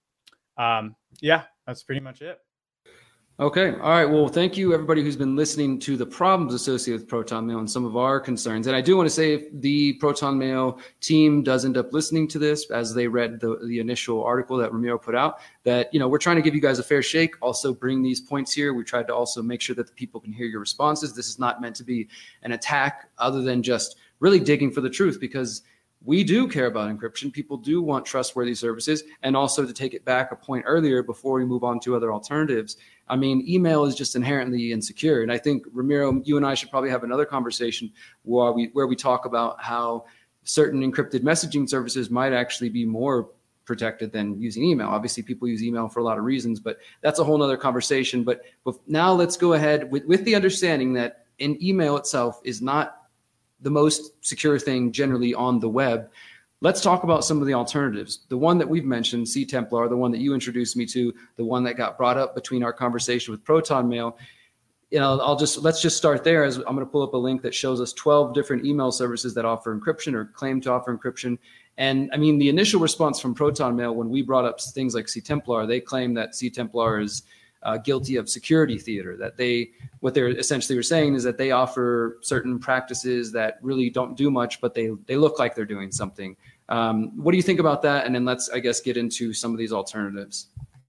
Um, yeah, that's pretty much it. Okay. All right. Well, thank you, everybody who's been listening to the problems associated with Proton Mail and some of our concerns. And I do want to say, if the Proton Mail team does end up listening to this, as they read the, the initial article that Ramiro put out, that, you know, we're trying to give you guys a fair shake, also bring these points here. We tried to also make sure that the people can hear your responses. This is not meant to be an attack, other than just really digging for the truth, because we do care about encryption. People do want trustworthy services. And also, to take it back a point earlier before we move on to other alternatives, I mean, email is just inherently insecure. And I think, Ramiro, you and I should probably have another conversation where we, where we talk about how certain encrypted messaging services might actually be more protected than using email. Obviously, people use email for a lot of reasons, but that's a whole nother conversation. But, but now let's go ahead with, with the understanding that an email itself is not the most secure thing generally on the web. Let's talk about some of the alternatives. The one that we've mentioned, C-Templar, the one that you introduced me to, the one that got brought up between our conversation with Proton Mail. You know, I'll just, let's just start there, as I'm going to pull up a link that shows us twelve different email services that offer encryption or claim to offer encryption. And I mean, the initial response from Proton Mail when we brought up things like C-Templar, they claim that C-Templar is Uh, guilty of security theater, that they, what they're essentially were saying is that they offer certain practices that really don't do much, but they, they look like they're doing something. Um, what do you think about that? And then let's, I guess, get into some of these alternatives.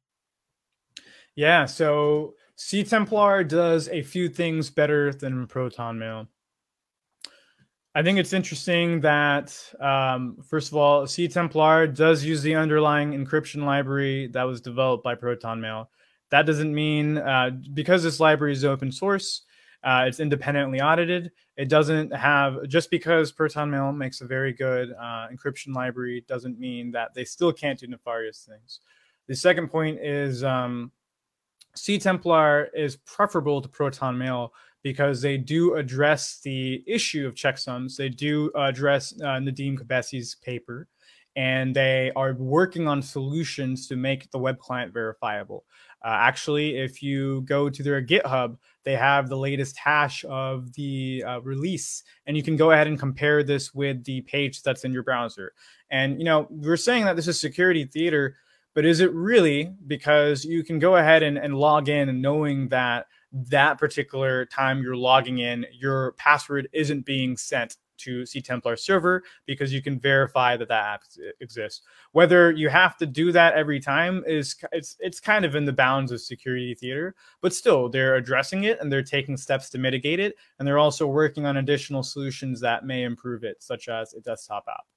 Yeah, so C-Templar does a few things better than Proton Mail. I think it's interesting that, um, first of all, C-Templar does use the underlying encryption library that was developed by Proton Mail. That doesn't mean, uh, because this library is open source, uh, it's independently audited. It doesn't have, just because Proton Mail makes a very good uh, encryption library doesn't mean that they still can't do nefarious things. The second point is um, C-Templar is preferable to Proton Mail because they do address the issue of checksums. They do address uh, Nadim Qubaisi's paper, and they are working on solutions to make the web client verifiable. Uh, actually, if you go to their GitHub, they have the latest hash of the uh, release, and you can go ahead and compare this with the page that's in your browser. And, you know, we're saying that this is security theater, but is it really? Because you can go ahead and, and log in and knowing that that particular time you're logging in, your password isn't being sent to C-Templar server, because you can verify that that app exists. Whether you have to do that every time is it's it's kind of in the bounds of security theater, but still they're addressing it and they're taking steps to mitigate it, and they're also working on additional solutions that may improve it, such as a desktop app.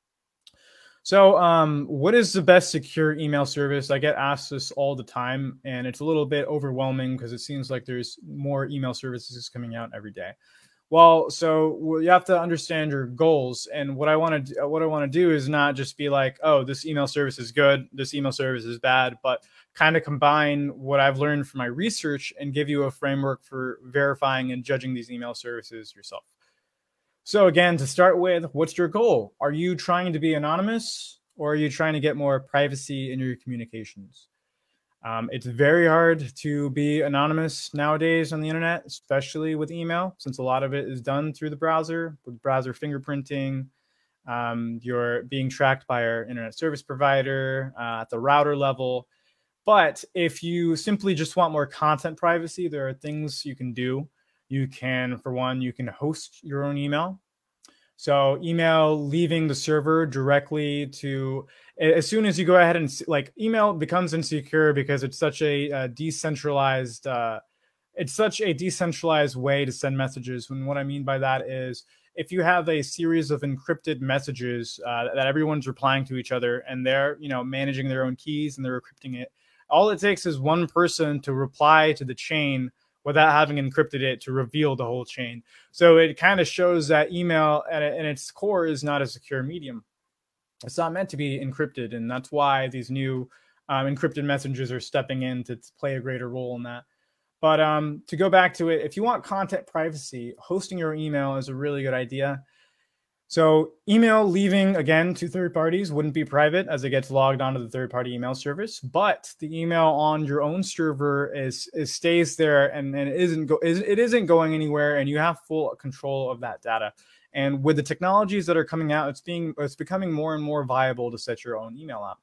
So um, what is the best secure email service? I get asked this all the time, and it's a little bit overwhelming because it seems like there's more email services coming out every day. Well, so you have to understand your goals, and what I want to what I want to do is not just be like, oh, this email service is good, this email service is bad, but kind of combine what I've learned from my research and give you a framework for verifying and judging these email services yourself. So again, to start with, what's your goal? Are you trying to be anonymous, or are you trying to get more privacy in your communications? Um, it's very hard to be anonymous nowadays on the internet, especially with email, since a lot of it is done through the browser, with browser fingerprinting. Um, you're being tracked by our internet service provider uh, at the router level. But if you simply just want more content privacy, there are things you can do. You can, for one, you can host your own email. So email leaving the server directly to, as soon as you go ahead and like, email becomes insecure because it's such a uh, decentralized, uh, it's such a decentralized way to send messages. And what I mean by that is, if you have a series of encrypted messages uh, that everyone's replying to each other, and they're, you know, managing their own keys and they're encrypting it, all it takes is one person to reply to the chain without having encrypted it to reveal the whole chain. So it kind of shows that email at, at its core is not a secure medium. It's not meant to be encrypted, and that's why these new um, encrypted messages are stepping in to play a greater role in that. But um, to go back to it, if you want content privacy, hosting your email is a really good idea. So email leaving, again, to third parties wouldn't be private as it gets logged onto the third-party email service, but the email on your own server is, is stays there, and, and it, isn't go, it isn't going anywhere, and you have full control of that data. And with the technologies that are coming out, it's, being, it's becoming more and more viable to set your own email up.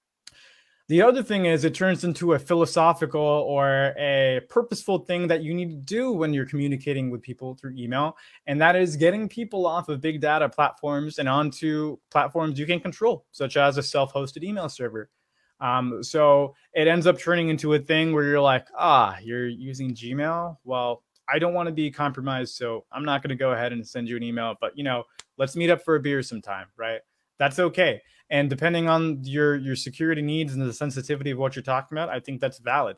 The other thing is it turns into a philosophical or a purposeful thing that you need to do when you're communicating with people through email. And that is getting people off of big data platforms and onto platforms you can control, such as a self-hosted email server. Um, so it ends up turning into a thing where you're like, ah, you're using Gmail? Well, I don't want to be compromised, so I'm not going to go ahead and send you an email. But, you know, let's meet up for a beer sometime, right? That's okay. And depending on your your security needs and the sensitivity of what you're talking about, I think that's valid.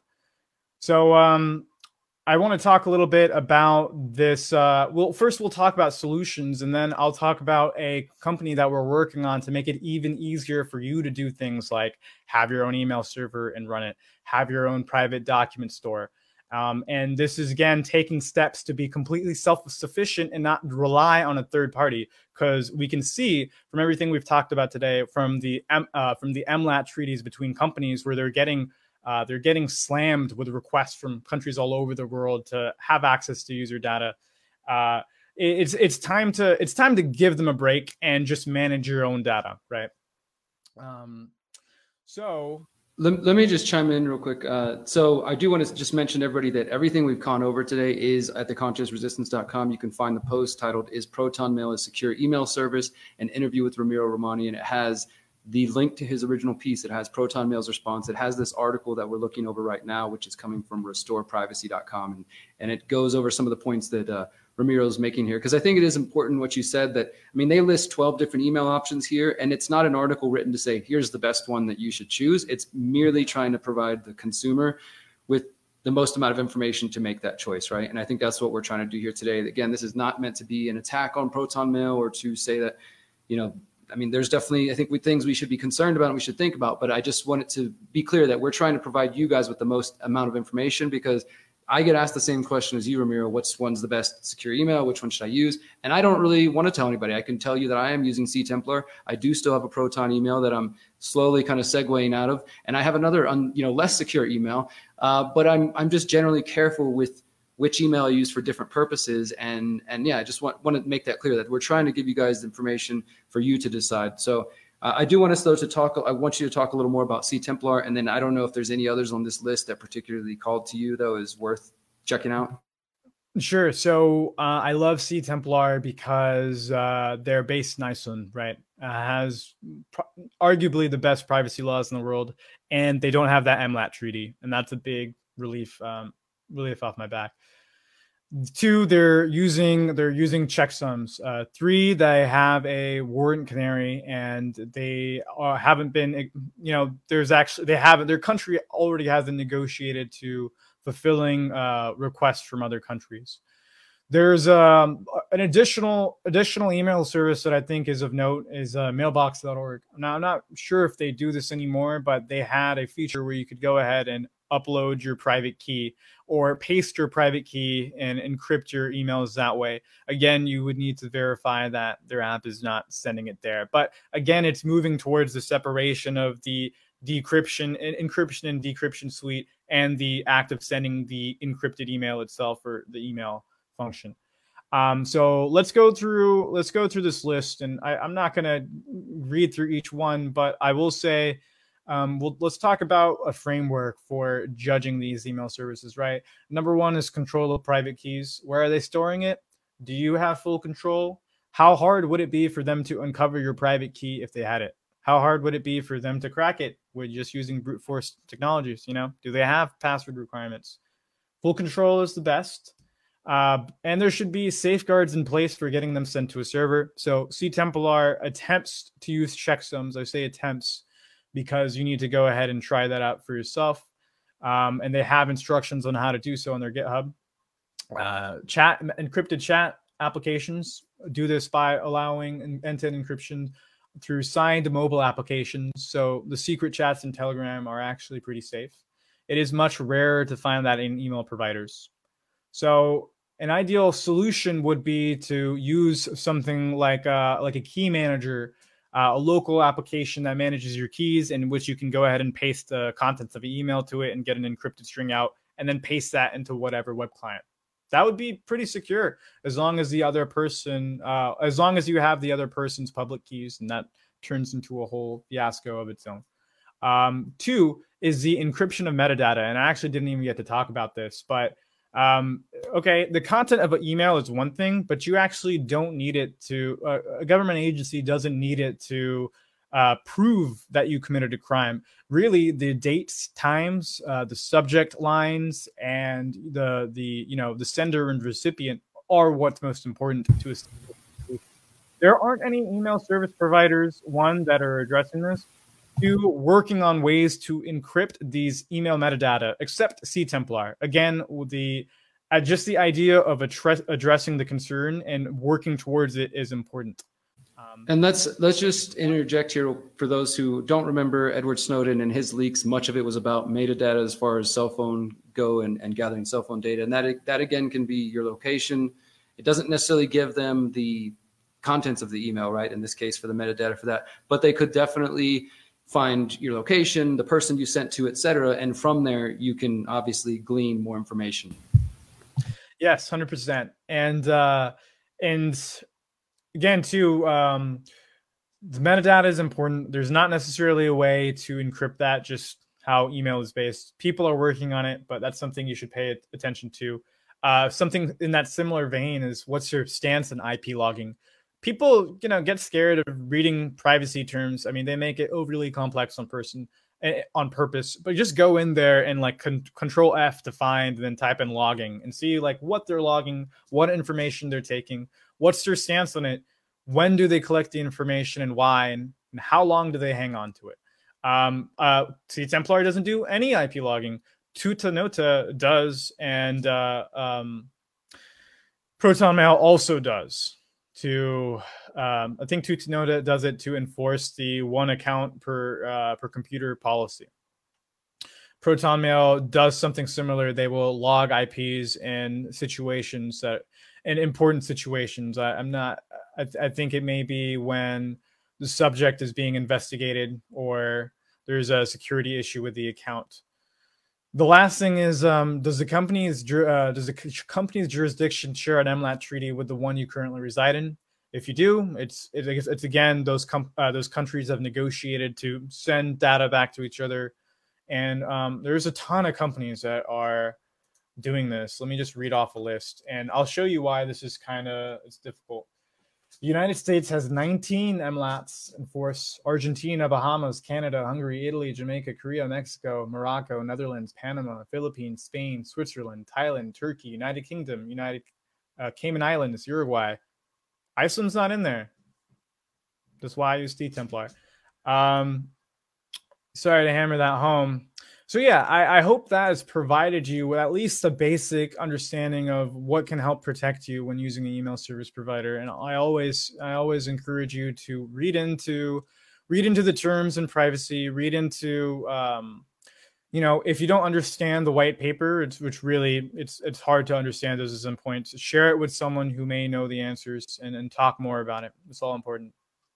So um, I want to talk a little bit about this. Uh, well, first we'll talk about solutions, and then I'll talk about a company that we're working on to make it even easier for you to do things like have your own email server and run it, have your own private document store. Um, and this is, again, taking steps to be completely self-sufficient and not rely on a third party, because we can see from everything we've talked about today, from the uh, from the M LAT treaties between companies, where they're getting uh, they're getting slammed with requests from countries all over the world to have access to user data. Uh, it's it's time to it's time to give them a break and just manage your own data, right? Um, so. Let, let me just chime in real quick. Uh, so I do want to just mention to everybody that everything we've gone over today is at the conscious resistance dot com. You can find the post titled "Is Proton Mail a Secure Email Service?" An interview with Ramiro Romani, and it has the link to his original piece. It has Proton Mail's response. It has this article that we're looking over right now, which is coming from restore privacy dot com, and and it goes over some of the points that uh, Ramiro's making here, because I think it is important what you said, that, I mean, they list twelve different email options here, and it's not an article written to say, here's the best one that you should choose. It's merely trying to provide the consumer with the most amount of information to make that choice, right? And I think that's what we're trying to do here today. Again, this is not meant to be an attack on Proton Mail or to say that, you know, I mean, there's definitely, I think, we things we should be concerned about and we should think about, but I just want it to be clear that we're trying to provide you guys with the most amount of information, because I get asked the same question as you, Ramiro. What's one's the best secure email? Which one should I use? And I don't really want to tell anybody. I can tell you that I am using C-Templar. I do still have a Proton email that I'm slowly kind of segueing out of, and I have another, un, you know, less secure email. Uh, but I'm I'm just generally careful with which email I use for different purposes. And and yeah, I just want want to make that clear that we're trying to give you guys the information for you to decide. So. Uh, I do want us, though, to talk. I want you to talk a little more about C-Templar, and then I don't know if there's any others on this list that particularly called to you, though, is worth checking out. Sure. So uh, I love C-Templar because uh, they're based in Iceland, right? Uh, has arguably the best privacy laws in the world, and they don't have that M LAT treaty, and that's a big relief, um, relief off my back. Two, they're using they're using checksums. Uh, three, they have a warrant canary, and they uh, haven't been. You know, there's actually they haven't. Their country already hasn't negotiated to fulfilling uh, requests from other countries. There's um, an additional additional email service that I think is of note is uh, mailbox dot org. Now, I'm not sure if they do this anymore, but they had a feature where you could go ahead and upload your private key or paste your private key and encrypt your emails that way. Again, you would need to verify that their app is not sending it there. But again, it's moving towards the separation of the decryption, encryption and decryption suite and the act of sending the encrypted email itself, or the email function. Um, so let's go through let's go through this list, and I, I'm not going to read through each one, but I will say, Um, well, let's talk about a framework for judging these email services, right? Number one is control of private keys. Where are they storing it? Do you have full control? How hard would it be for them to uncover your private key if they had it? How hard would it be for them to crack it with just using brute force technologies? You know, do they have password requirements? Full control is the best. Uh, and there should be safeguards in place for getting them sent to a server. So C-Templar attempts to use checksums. I say attempts because you need to go ahead and try that out for yourself. Um, and they have instructions on how to do so on their GitHub. Uh, chat, encrypted chat applications do this by allowing end-to-end encryption through signed mobile applications. So the secret chats in Telegram are actually pretty safe. It is much rarer to find that in email providers. So an ideal solution would be to use something like a, like a key manager, Uh, a local application that manages your keys, in which you can go ahead and paste the contents of an email to it and get an encrypted string out, and then paste that into whatever web client. That would be pretty secure, as long as the other person, uh, as long as you have the other person's public keys, and that turns into a whole fiasco of its own. Um, two is the encryption of metadata, and I actually didn't even get to talk about this, but Um, okay, the content of an email is one thing, but you actually don't need it to, uh, a government agency doesn't need it to uh, prove that you committed a crime. Really, the dates, times, uh, the subject lines, and the, the, you know, the sender and recipient are what's most important to establish. there aren't any email service providers, one, that are addressing this, two, working on ways to encrypt these email metadata, except C-Templar. Again, the uh, just the idea of addressing the concern and working towards it is important. Um, and let's let's just interject here for those who don't remember Edward Snowden and his leaks. Much of it was about metadata as far as cell phone go and, and gathering cell phone data. And that, that again can be your location. It doesn't necessarily give them the contents of the email, right? In this case, for the metadata for that, but they could definitely find your location, the person you sent to, et cetera. And from there, you can obviously glean more information. Yes, one hundred percent. And, uh, and again, too, um, the metadata is important. There's not necessarily a way to encrypt that, just how email is based. People are working on it, but that's something you should pay attention to. Uh, something in that similar vein is, what's your stance on I P logging? People, you know, get scared of reading privacy terms. I mean, they make it overly complex on person on purpose, but just go in there and like con control F to find, and then type in logging and see like what they're logging, what information they're taking, what's their stance on it, when do they collect the information and why, and, and how long do they hang on to it. Um, uh, C-Templar doesn't do any I P logging. Tutanota does, and uh, um, ProtonMail also does. To um, I think Tutanota does it to enforce the one account per uh, per computer policy. ProtonMail does something similar. They will log I Ps in situations that, in important situations. I, I'm not. I, I think it may be when the subject is being investigated or there's a security issue with the account. The last thing is, um, does the company's uh, does the company's jurisdiction share an M LAT treaty with the one you currently reside in? If you do, it's it, it's again those com uh, those countries have negotiated to send data back to each other, and um, there's a ton of companies that are doing this. Let me just read off a list, and I'll show you why this is kind of it's difficult. The United States has nineteen M LATs in force. Argentina, Bahamas, Canada, Hungary, Italy, Jamaica, Korea, Mexico, Morocco, Netherlands, Panama, Philippines, Spain, Switzerland, Thailand, Turkey, United Kingdom, United uh, Cayman Islands, Uruguay. Iceland's not in there. That's why I use C-Templar. Um, sorry to hammer that home. So yeah, I, I hope that has provided you with at least a basic understanding of what can help protect you when using an email service provider. And I always, I always encourage you to read into, read into the terms and privacy. Read into, um, you know, if you don't understand the white paper, it's, which really it's it's hard to understand those at some points. Share it with someone who may know the answers and, and talk more about it. It's all important.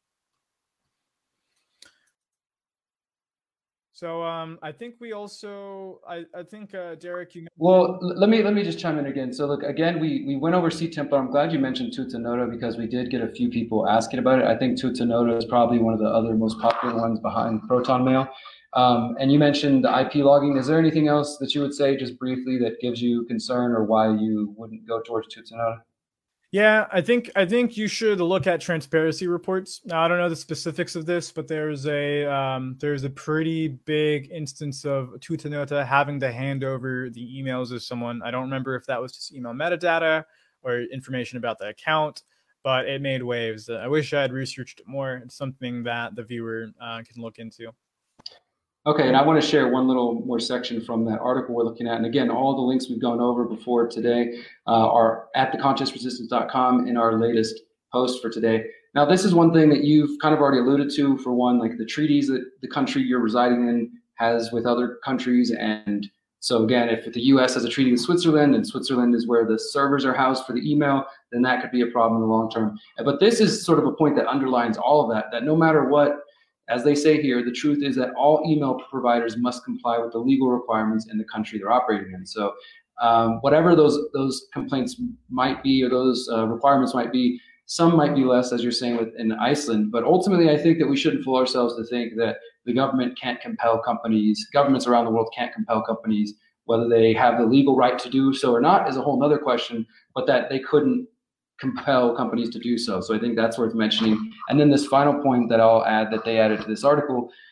So um, I think we also, I, I think, uh, Derek, you... Well, let me let me just chime in again. So look, again, we, we went over C-Templar. I'm glad you mentioned Tutanota because we did get a few people asking about it. I think Tutanota is probably one of the other most popular ones behind ProtonMail. Um, and you mentioned the I P logging. Is there anything else that you would say just briefly that gives you concern or why you wouldn't go towards Tutanota? Yeah, I think I think you should look at transparency reports. Now, I don't know the specifics of this, but there's a um, there's a pretty big instance of Tutanota having to hand over the emails of someone. I don't remember if that was just email metadata or information about the account, but it made waves. I wish I had researched it more. It's something that the viewer uh, can look into. Okay, and I want to share one little more section from that article we're looking at. And again, all the links we've gone over before today uh, are at the conscious resistance dot com in our latest post for today. Now, this is one thing that you've kind of already alluded to. For one, like the treaties that the country you're residing in has with other countries. And so again, if the U S has a treaty with Switzerland and Switzerland is where the servers are housed for the email, then that could be a problem in the long term. But this is sort of a point that underlines all of that, that no matter what, as they say here, the truth is that all email providers must comply with the legal requirements in the country they're operating in. So um, whatever those those complaints might be or those uh, requirements might be, some might be less, as you're saying, with in Iceland. But ultimately, I think that we shouldn't fool ourselves to think that the government can't compel companies, governments around the world can't compel companies, whether they have the legal right to do so or not is a whole nother question, but that they couldn't compel companies to do so. So I think that's worth mentioning. And then this final point that I'll add that they added to this article,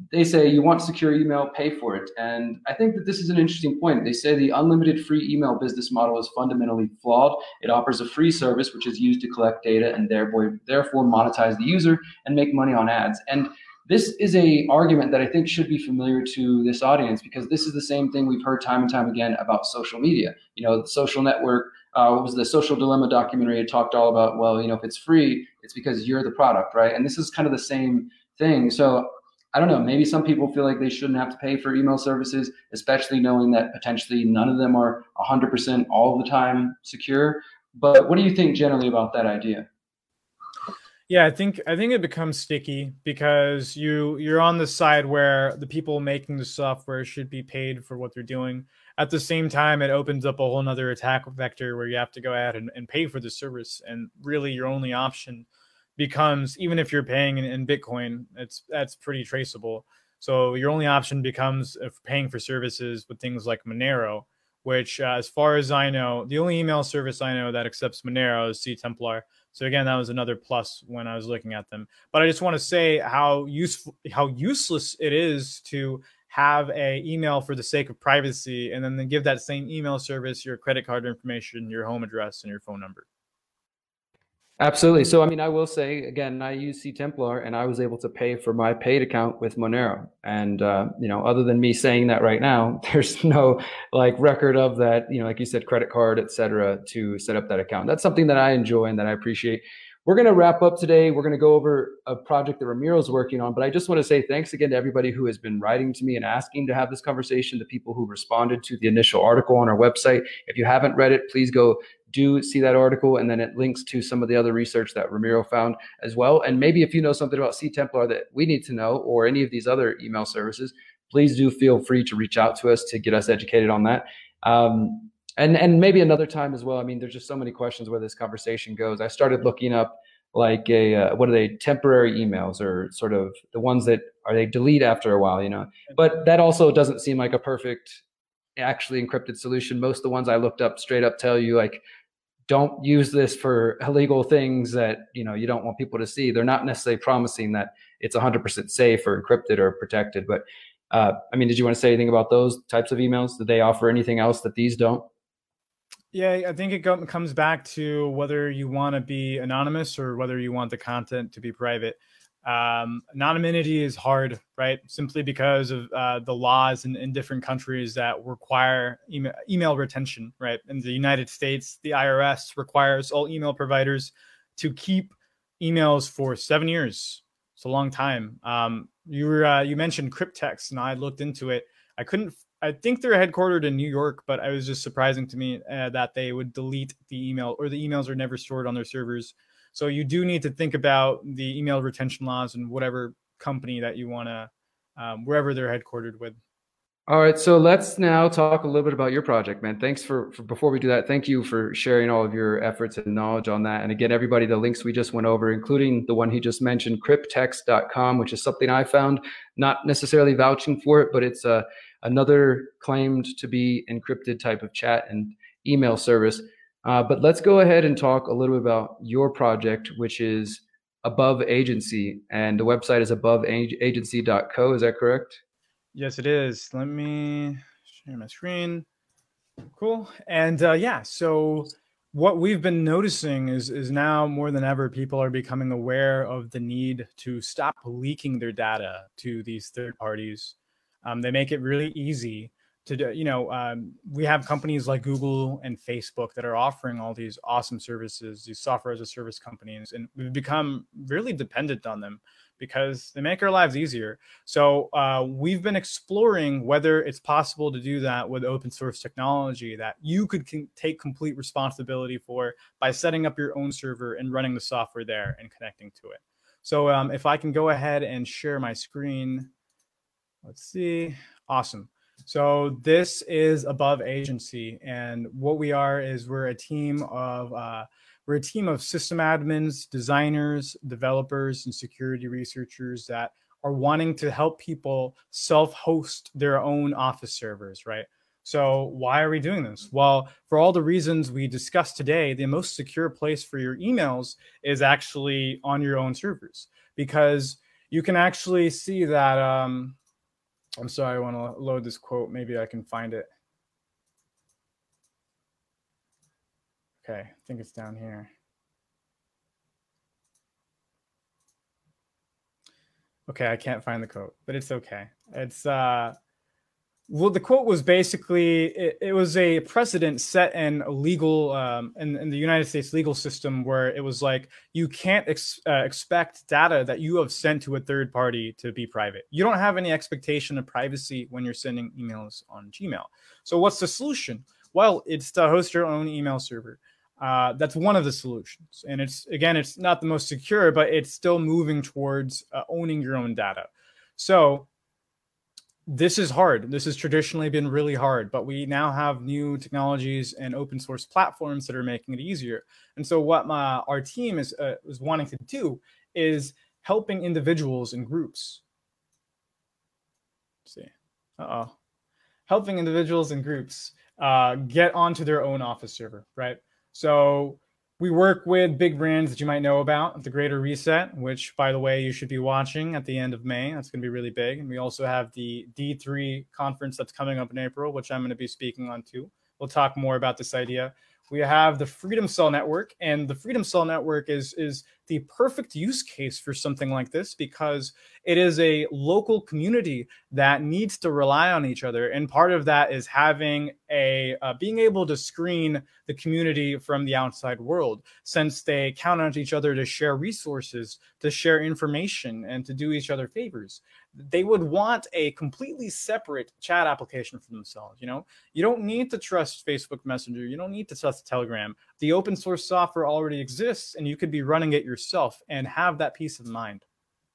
they say you want secure email, pay for it. And I think that this is an interesting point. They say the unlimited free email business model is fundamentally flawed. It offers a free service which is used to collect data and therefore therefore monetize the user and make money on ads. And this is a argument that I think should be familiar to this audience, because this is the same thing we've heard time and time again about social media. You know, the social network, uh, what was the Social Dilemma documentary? It talked all about, well, you know, if it's free, it's because you're the product, right? And this is kind of the same thing. So I don't know, maybe some people feel like they shouldn't have to pay for email services, especially knowing that potentially none of them are one hundred percent all the time secure. But what do you think generally about that idea? Yeah, I think I think it becomes sticky because you you're on the side where the people making the software should be paid for what they're doing. At the same time, it opens up a whole nother attack vector where you have to go ahead and, and pay for the service. And really your only option becomes, even if you're paying in, in Bitcoin, it's that's pretty traceable. So your only option becomes if paying for services with things like Monero, which uh, as far as I know, the only email service I know that accepts Monero is cTemplar. So again, that was another plus when I was looking at them. But I just want to say how useful, how useless it is to have a email for the sake of privacy, and then give that same email service your credit card information, your home address, and your phone number. Absolutely. So, I mean, I will say, again, I use cTemplar and I was able to pay for my paid account with Monero. And, uh, you know, other than me saying that right now, there's no like record of that, you know, like you said, credit card, et cetera, to set up that account. That's something that I enjoy and that I appreciate. We're going to wrap up today. We're going to go over a project that Ramiro's working on, but I just want to say thanks again to everybody who has been writing to me and asking to have this conversation, the people who responded to the initial article on our website. If you haven't read it, please go do see that article, and then it links to some of the other research that Ramiro found as well. And maybe if you know something about cTemplar that we need to know, or any of these other email services, please do feel free to reach out to us to get us educated on that. Um, and and maybe another time as well. I mean, there's just so many questions where this conversation goes. I started looking up like a uh, what are they, temporary emails, or sort of the ones that are they delete after a while, you know. But that also doesn't seem like a perfect actually encrypted solution. Most of the ones I looked up straight up tell you like, don't use this for illegal things that, you know, you don't want people to see. They're not necessarily promising that it's one hundred percent safe or encrypted or protected. But uh, I mean, did you want to say anything about those types of emails? Did they offer anything else that these don't? Yeah, I think it go- comes back to whether you want to be anonymous or whether you want the content to be private. Um, anonymity is hard, right? Simply because of uh, the laws in, in different countries that require email, email retention, right? In the United States, the I R S requires all email providers to keep emails for seven years. It's a long time. Um, you were uh, you mentioned Cryptex, and I looked into it. I couldn't. I think they're headquartered in New York, but it was just surprising to me uh, that they would delete the email, or the emails are never stored on their servers. So you do need to think about the email retention laws and whatever company that you want to, um, wherever they're headquartered with. All right, so let's now talk a little bit about your project, man. Thanks for, for before we do that, thank you for sharing all of your efforts and knowledge on that. And again, everybody, the links we just went over, including the one he just mentioned, cryptex dot com, which is something I found, not necessarily vouching for it, but it's a, another claimed to be encrypted type of chat and email service. Uh, but let's go ahead and talk a little bit about your project, which is Above Agency, and the website is above agency dot co. Is that correct? Yes, it is. Let me share my screen. Cool. And uh, yeah, so what we've been noticing is is now more than ever, people are becoming aware of the need to stop leaking their data to these third parties. Um, they make it really easy to do, you know, um, we have companies like Google and Facebook that are offering all these awesome services, these software as a service companies, and we've become really dependent on them because they make our lives easier. So uh, we've been exploring whether it's possible to do that with open source technology that you could can take complete responsibility for by setting up your own server and running the software there and connecting to it. So um, if I can go ahead and share my screen, let's see. Awesome. So this is Above Agency, and what we are is we're a team of uh, we're a team of system admins, designers, developers, and security researchers that are wanting to help people self-host their own office servers, right? So why are we doing this? Well, for all the reasons we discussed today, the most secure place for your emails is actually on your own servers, because you can actually see that. Um, I'm sorry, I want to load this quote. Maybe I can find it. Okay, I think it's down here. Okay, I can't find the quote, but it's okay. It's uh, well, the quote was basically it, it was a precedent set in a legal um, in, in the United States legal system where it was like you can't ex, uh, expect data that you have sent to a third party to be private. You don't have any expectation of privacy when you're sending emails on Gmail. So what's the solution? Well, it's to host your own email server. Uh, that's one of the solutions. And it's, again, it's not the most secure, but it's still moving towards uh, owning your own data. So this is hard. This has traditionally been really hard, but we now have new technologies and open source platforms that are making it easier. And so what my, our team is, uh, is wanting to do is helping individuals and groups. Let's see. Uh-oh. Helping individuals and groups uh, get onto their own Office server, right? So we work with big brands that you might know about, the Greater Reset, which, by the way, you should be watching at the end of May. That's going to be really big. And we also have the D three conference that's coming up in April, which I'm going to be speaking on too. We'll talk more about this idea. We have the Freedom Cell Network, and the Freedom Cell Network is, is the perfect use case for something like this because it is a local community that needs to rely on each other. And part of that is having a, uh, being able to screen the community from the outside world, since they count on each other to share resources, to share information, and to do each other favors. They would want a completely separate chat application for themselves. You know, you don't need to trust Facebook Messenger. You don't need to trust Telegram. The open source software already exists, and you could be running it yourself and have that peace of mind.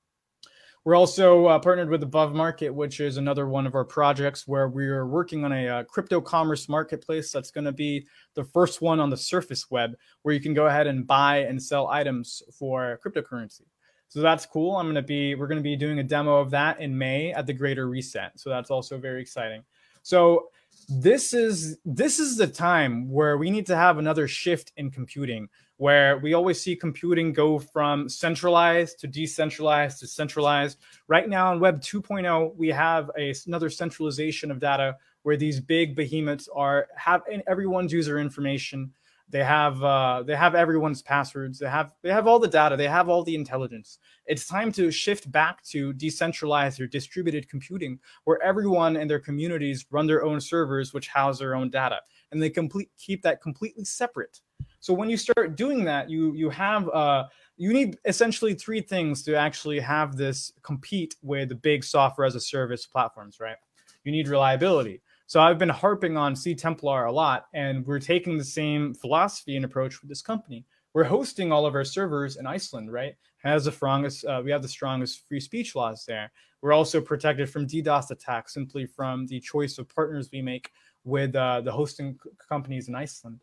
We're also uh, partnered with Above Market, which is another one of our projects where we are working on a uh, crypto commerce marketplace that's going to be the first one on the surface web, where you can go ahead and buy and sell items for cryptocurrency. So that's cool. I'm going to be, we're going to be doing a demo of that in May at the Greater Reset. So that's also very exciting. So this is, this is the time where we need to have another shift in computing, where we always see computing go from centralized to decentralized to centralized. Right now in Web two point oh, we have a, another centralization of data where these big behemoths are, have everyone's user information. They have uh, they have everyone's passwords. They have they have all the data. They have all the intelligence. It's time to shift back to decentralized or distributed computing, where everyone and their communities run their own servers, which house their own data, and they complete keep that completely separate. So when you start doing that, you you have uh, you need essentially three things to actually have this compete with the big software as a service platforms, right? You need reliability. So I've been harping on C Templar a lot, and we're taking the same philosophy and approach with this company. We're hosting all of our servers in Iceland, right? Has the strongest, uh, we have the strongest free speech laws there. We're also protected from DDoS attacks simply from the choice of partners we make with uh, the hosting companies in Iceland.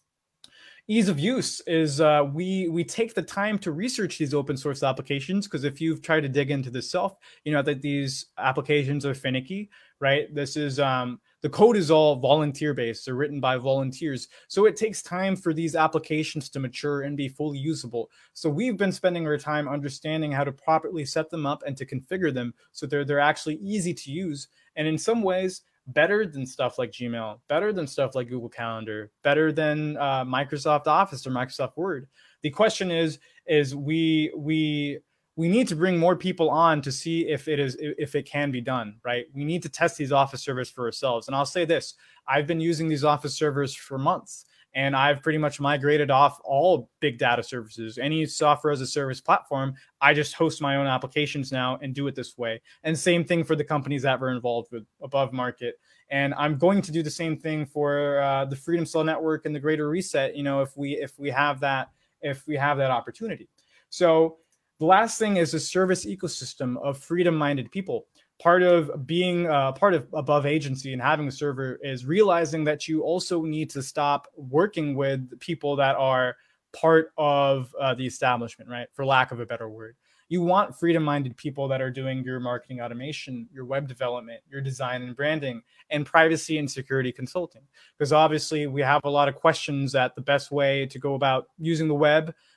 Ease of use is uh, we we take the time to research these open source applications, because if you've tried to dig into this self, you know that these applications are finicky, right? This is um, the code is all volunteer based. They're written by volunteers, so it takes time for these applications to mature and be fully usable. So we've been spending our time understanding how to properly set them up and to configure them so they're they're actually easy to use, and in some ways better than stuff like Gmail, better than stuff like Google Calendar, better than uh, Microsoft Office or Microsoft Word. The question is, is we we we need to bring more people on to see if it is if it can be done, right? We need to test these Office servers for ourselves. And I'll say this: I've been using these Office servers for months, and I've pretty much migrated off all big data services. Any software as a service platform, I just host my own applications now and do it this way. And same thing for the companies that were involved with Above Market. And I'm going to do the same thing for uh, the Freedom Cell Network and the Greater Reset, you know, if we if we have that if we have that opportunity. So the last thing is a service ecosystem of freedom-minded people. Part of being uh, part of Above Agency and having a server is realizing that you also need to stop working with people that are part of uh, the establishment, right? For lack of a better word. You want freedom-minded people that are doing your marketing automation, your web development, your design and branding, and privacy and security consulting. Because obviously we have a lot of questions that the best way to go about using the web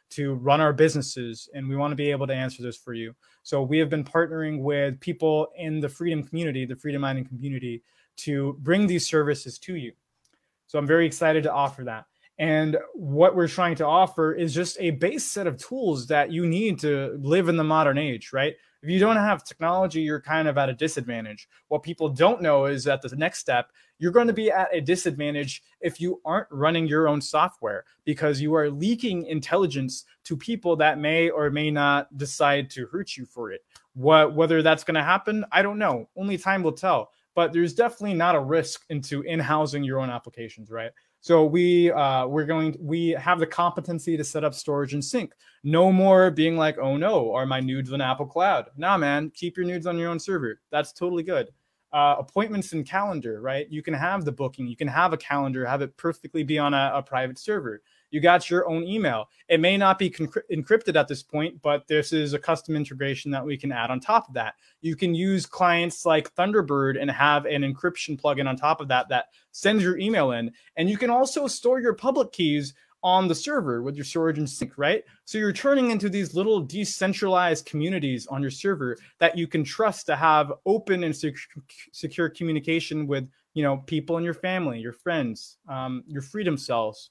to run our businesses, and we want to be able to answer this for you. So we have been partnering with people in the Freedom community, the Freedom Mining community, to bring these services to you. So I'm very excited to offer that. And what we're trying to offer is just a base set of tools that you need to live in the modern age, right? If you don't have technology, you're kind of at a disadvantage. What people don't know is that the next step, you're going to be at a disadvantage if you aren't running your own software, because you are leaking intelligence to people that may or may not decide to hurt you for it. What, whether that's going to happen, I don't know. Only time will tell. But there's definitely not a risk into in-housing your own applications, right? So we uh, we're going we have the competency to set up storage and sync. No more being like, oh no, are my nudes on Apple Cloud? Nah, man, keep your nudes on your own server. That's totally good. Uh, appointments and calendar, right? You can have the booking, you can have a calendar, have it perfectly be on a, a private server. You got your own email. It may not be encrypted at this point, but this is a custom integration that we can add on top of that. You can use clients like Thunderbird and have an encryption plugin on top of that that sends your email in. And you can also store your public keys on the server with your storage and sync, right? So you're turning into these little decentralized communities on your server that you can trust to have open and sec secure communication with, you know, people in your family, your friends, um, your Freedom cells.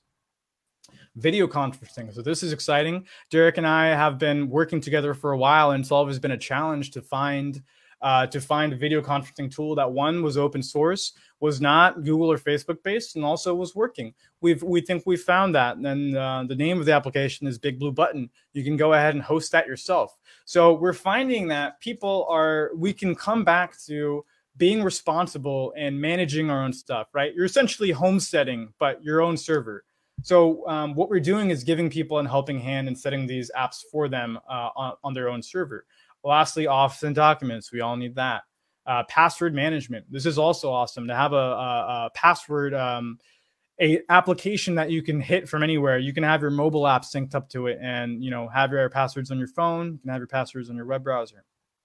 Video conferencing. So this is exciting. Derek and I have been working together for a while, and it's always been a challenge to find uh, to find a video conferencing tool that, one, was open source, was not Google or Facebook based, and also was working. We've we think we found that, and uh, the name of the application is Big Blue Button. You can go ahead and host that yourself. So we're finding that people are we can come back to being responsible and managing our own stuff, right? You're essentially homesteading, but your own server. So um, what we're doing is giving people a helping hand and setting these apps for them uh, on, on their own server. Lastly, Office and Documents. We all need that. Uh, password management. This is also awesome to have a, a, a password, um, a application that you can hit from anywhere. You can have your mobile app synced up to it, and you know have your passwords on your phone. You can have your passwords on your web browser.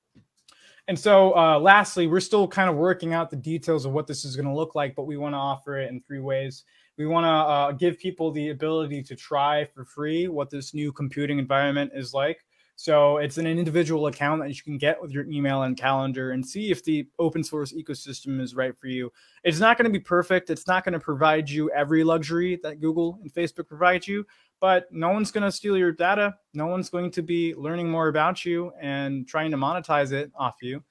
And so uh, lastly, we're still kind of working out the details of what this is going to look like, but we want to offer it in three ways. We want to uh, give people the ability to try for free what this new computing environment is like. So it's an individual account that you can get with your email and calendar and see if the open source ecosystem is right for you. It's not going to be perfect. It's not going to provide you every luxury that Google and Facebook provide you, but no one's going to steal your data. No one's going to be learning more about you and trying to monetize it off you.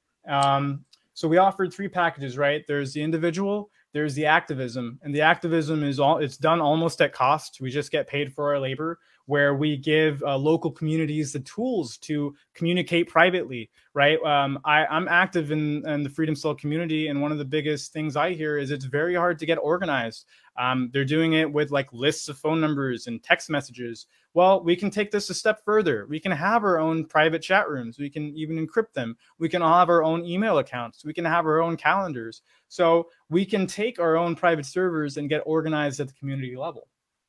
Um, so we offered three packages, right? There's the individual, there's the activism, and the activism is all, it's done almost at cost. We just get paid for our labor, where we give uh, local communities the tools to communicate privately, right? Um, I, I'm active in, in the Freedom Cell community, and one of the biggest things I hear is it's very hard to get organized. Um, they're doing it with like lists of phone numbers and text messages. Well, we can take this a step further. We can have our own private chat rooms. We can even encrypt them. We can all have our own email accounts. We can have our own calendars. So we can take our own private servers and get organized at the community level.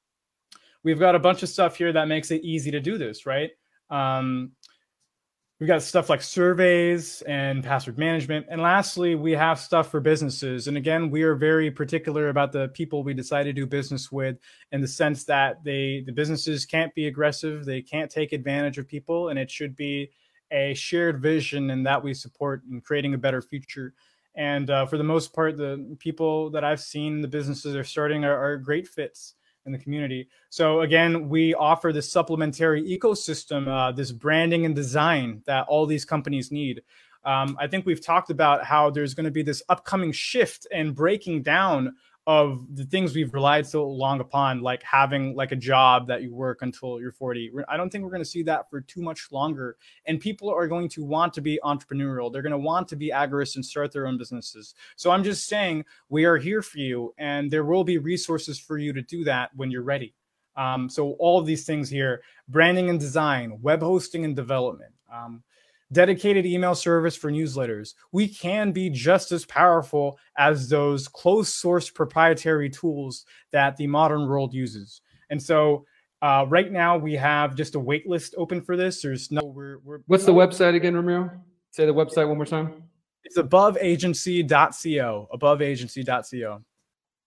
We've got a bunch of stuff here that makes it easy to do this, right? Um, we've got stuff like surveys and password management. And lastly, we have stuff for businesses. And again, we are very particular about the people we decide to do business with, in the sense that they, the businesses can't be aggressive. They can't take advantage of people. And it should be a shared vision, and that we support in creating a better future. And uh, for the most part, the people that I've seen, the businesses are starting are, are great fits in the community. So again, we offer this supplementary ecosystem, uh, this branding and design that all these companies need. Um, I think we've talked about how there's going to be this upcoming shift and breaking down of the things we've relied so long upon, like having like a job that you work until you're forty. I don't think we're going to see that for too much longer. And people are going to want to be entrepreneurial. They're going to want to be agorists and start their own businesses. So I'm just saying, we are here for you, and there will be resources for you to do that when you're ready. Um, so all of these things here: branding and design, web hosting and development, um, dedicated email service for newsletters. We can be just as powerful as those closed source proprietary tools that the modern world uses. And so uh, right now we have just a wait list open for this. There's no, we're, we're What's the website again, Ramiro? Say the website one more time. It's above agency dot co, above agency dot co.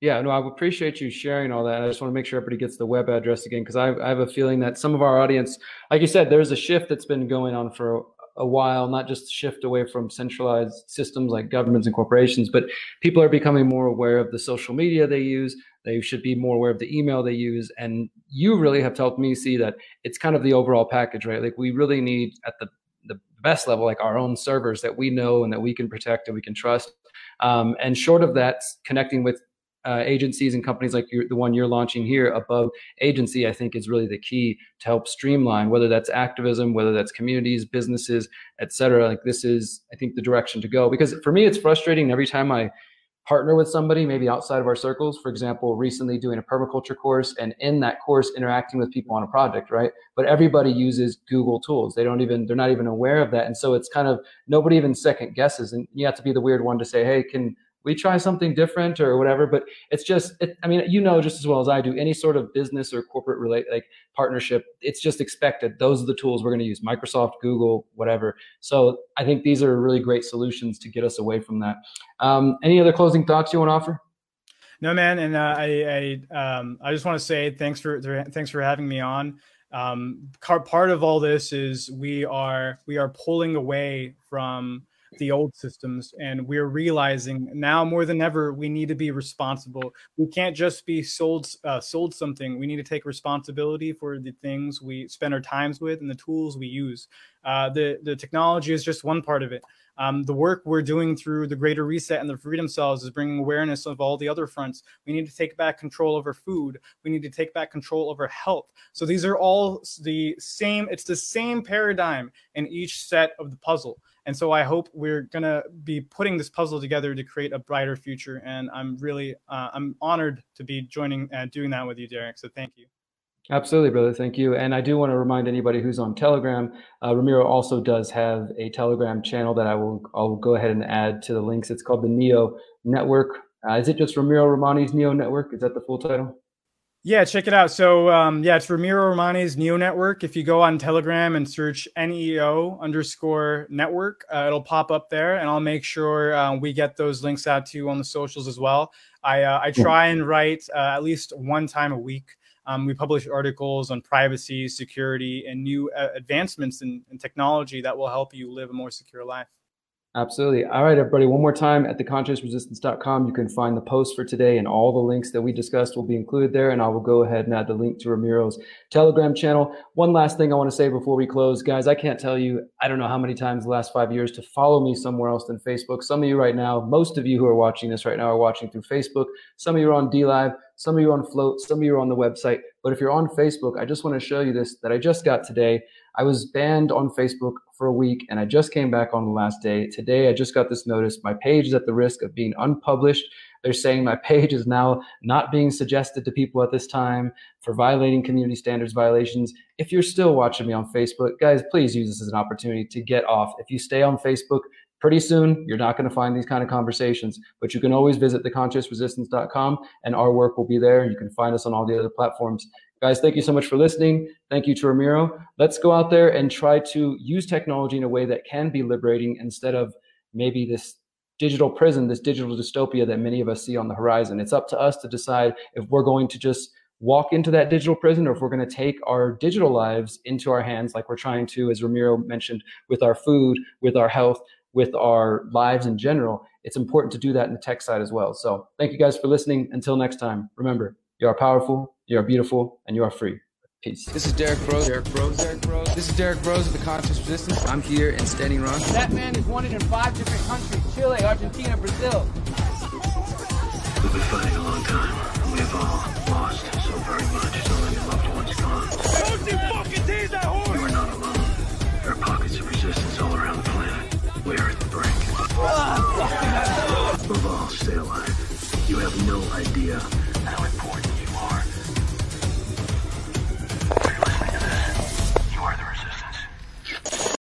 Yeah, no, I appreciate you sharing all that. I just want to make sure everybody gets the web address again, because I, I have a feeling that some of our audience, like you said, there's a shift that's been going on for a, a while, not just shift away from centralized systems like governments and corporations, but people are becoming more aware of the social media they use. They should be more aware of the email they use. And you really have helped me see that it's kind of the overall package, right? Like we really need at the, the best level, like our own servers that we know and that we can protect and we can trust. Um, and short of that, connecting with Uh, agencies and companies like you're, the one you're launching here, Above Agency, I think is really the key to help streamline, whether that's activism, whether that's communities, businesses, et cetera. Like this is, I think, the direction to go. Because for me, it's frustrating every time I partner with somebody, maybe outside of our circles. For example, recently doing a permaculture course, and in that course, interacting with people on a project, right? But everybody uses Google tools. They don't even, they're not even aware of that. And so it's kind of, nobody even second guesses. And you have to be the weird one to say, hey, can we try something different or whatever? But it's just, it, I mean, you know, just as well as I do, any sort of business or corporate relate like partnership, it's just expected. Those are the tools we're going to use: Microsoft, Google, whatever. So I think these are really great solutions to get us away from that. Um, any other closing thoughts you want to offer? No, man. And uh, I, I, um, I just want to say thanks for, thanks for having me on. Um, part of all this is we are, we are pulling away from the old systems, and we're realizing now more than ever we need to be responsible. We can't just be sold uh, sold something. We need to take responsibility for the things we spend our times with and the tools we use. Uh, the the technology is just one part of it. Um, the work we're doing through the Greater Reset and the Freedom Cells is bringing awareness of all the other fronts. We need to take back control over food. We need to take back control over health. So these are all the same. It's the same paradigm in each set of the puzzle. And so I hope we're going to be putting this puzzle together to create a brighter future. And I'm really, uh, I'm honored to be joining and uh, doing that with you, Derek. So thank you. Absolutely, brother. Thank you. And I do want to remind anybody who's on Telegram, uh, Ramiro also does have a Telegram channel that I will, I'll go ahead and add to the links. It's called the Neo Network. Uh, is it just Ramiro Romani's Neo Network? Is that the full title? Yeah, check it out. So um, yeah, it's Ramiro Romani's Neo Network. If you go on Telegram and search N E O underscore network, uh, it'll pop up there, and I'll make sure uh, we get those links out to you on the socials as well. I, uh, I try and write uh, at least one time a week. Um, we publish articles on privacy, security, and new uh, advancements in, in technology that will help you live a more secure life. Absolutely. All right, everybody, one more time, at the conscious resistance dot com, you can find the post for today, and all the links that we discussed will be included there. And I will go ahead and add the link to Ramiro's Telegram channel. One last thing I want to say before we close, guys, I can't tell you, I don't know how many times the last five years to follow me somewhere else than Facebook. Some of you right now, most of you who are watching this right now are watching through Facebook. Some of you are on D Live, some of you are on Float, some of you are on the website. But if you're on Facebook, I just want to show you this that I just got today. I was banned on Facebook for a week, and I just came back on the last day. Today, I just got this notice. My page is at the risk of being unpublished. They're saying my page is now not being suggested to people at this time for violating community standards violations. If you're still watching me on Facebook, guys, please use this as an opportunity to get off. If you stay on Facebook, pretty soon, you're not going to find these kind of conversations, but you can always visit the conscious resistance dot com, and our work will be there. You can find us on all the other platforms. Guys, thank you so much for listening. Thank you to Ramiro. Let's go out there and try to use technology in a way that can be liberating instead of maybe this digital prison, this digital dystopia that many of us see on the horizon. It's up to us to decide if we're going to just walk into that digital prison, or if we're going to take our digital lives into our hands, like we're trying to, as Ramiro mentioned, with our food, with our health, with our lives in general. It's important to do that in the tech side as well. So thank you guys for listening. Until next time, remember, you are powerful, you are beautiful, and you are free. Peace. This is Derek Bros. Derek Bros. Derek Bros. This is Derek Bros of the Conscious Resistance. I'm here in Standing Rock. That man is wanted in five different countries: Chile, Argentina, Brazil. We've been fighting a long time. We've all lost so very much. So many loved ones gone. Don't you fucking tease that horse! You are not alone. There are pockets of resistance all around the planet. We are at the brink. Above all, stay alive. You have no idea how important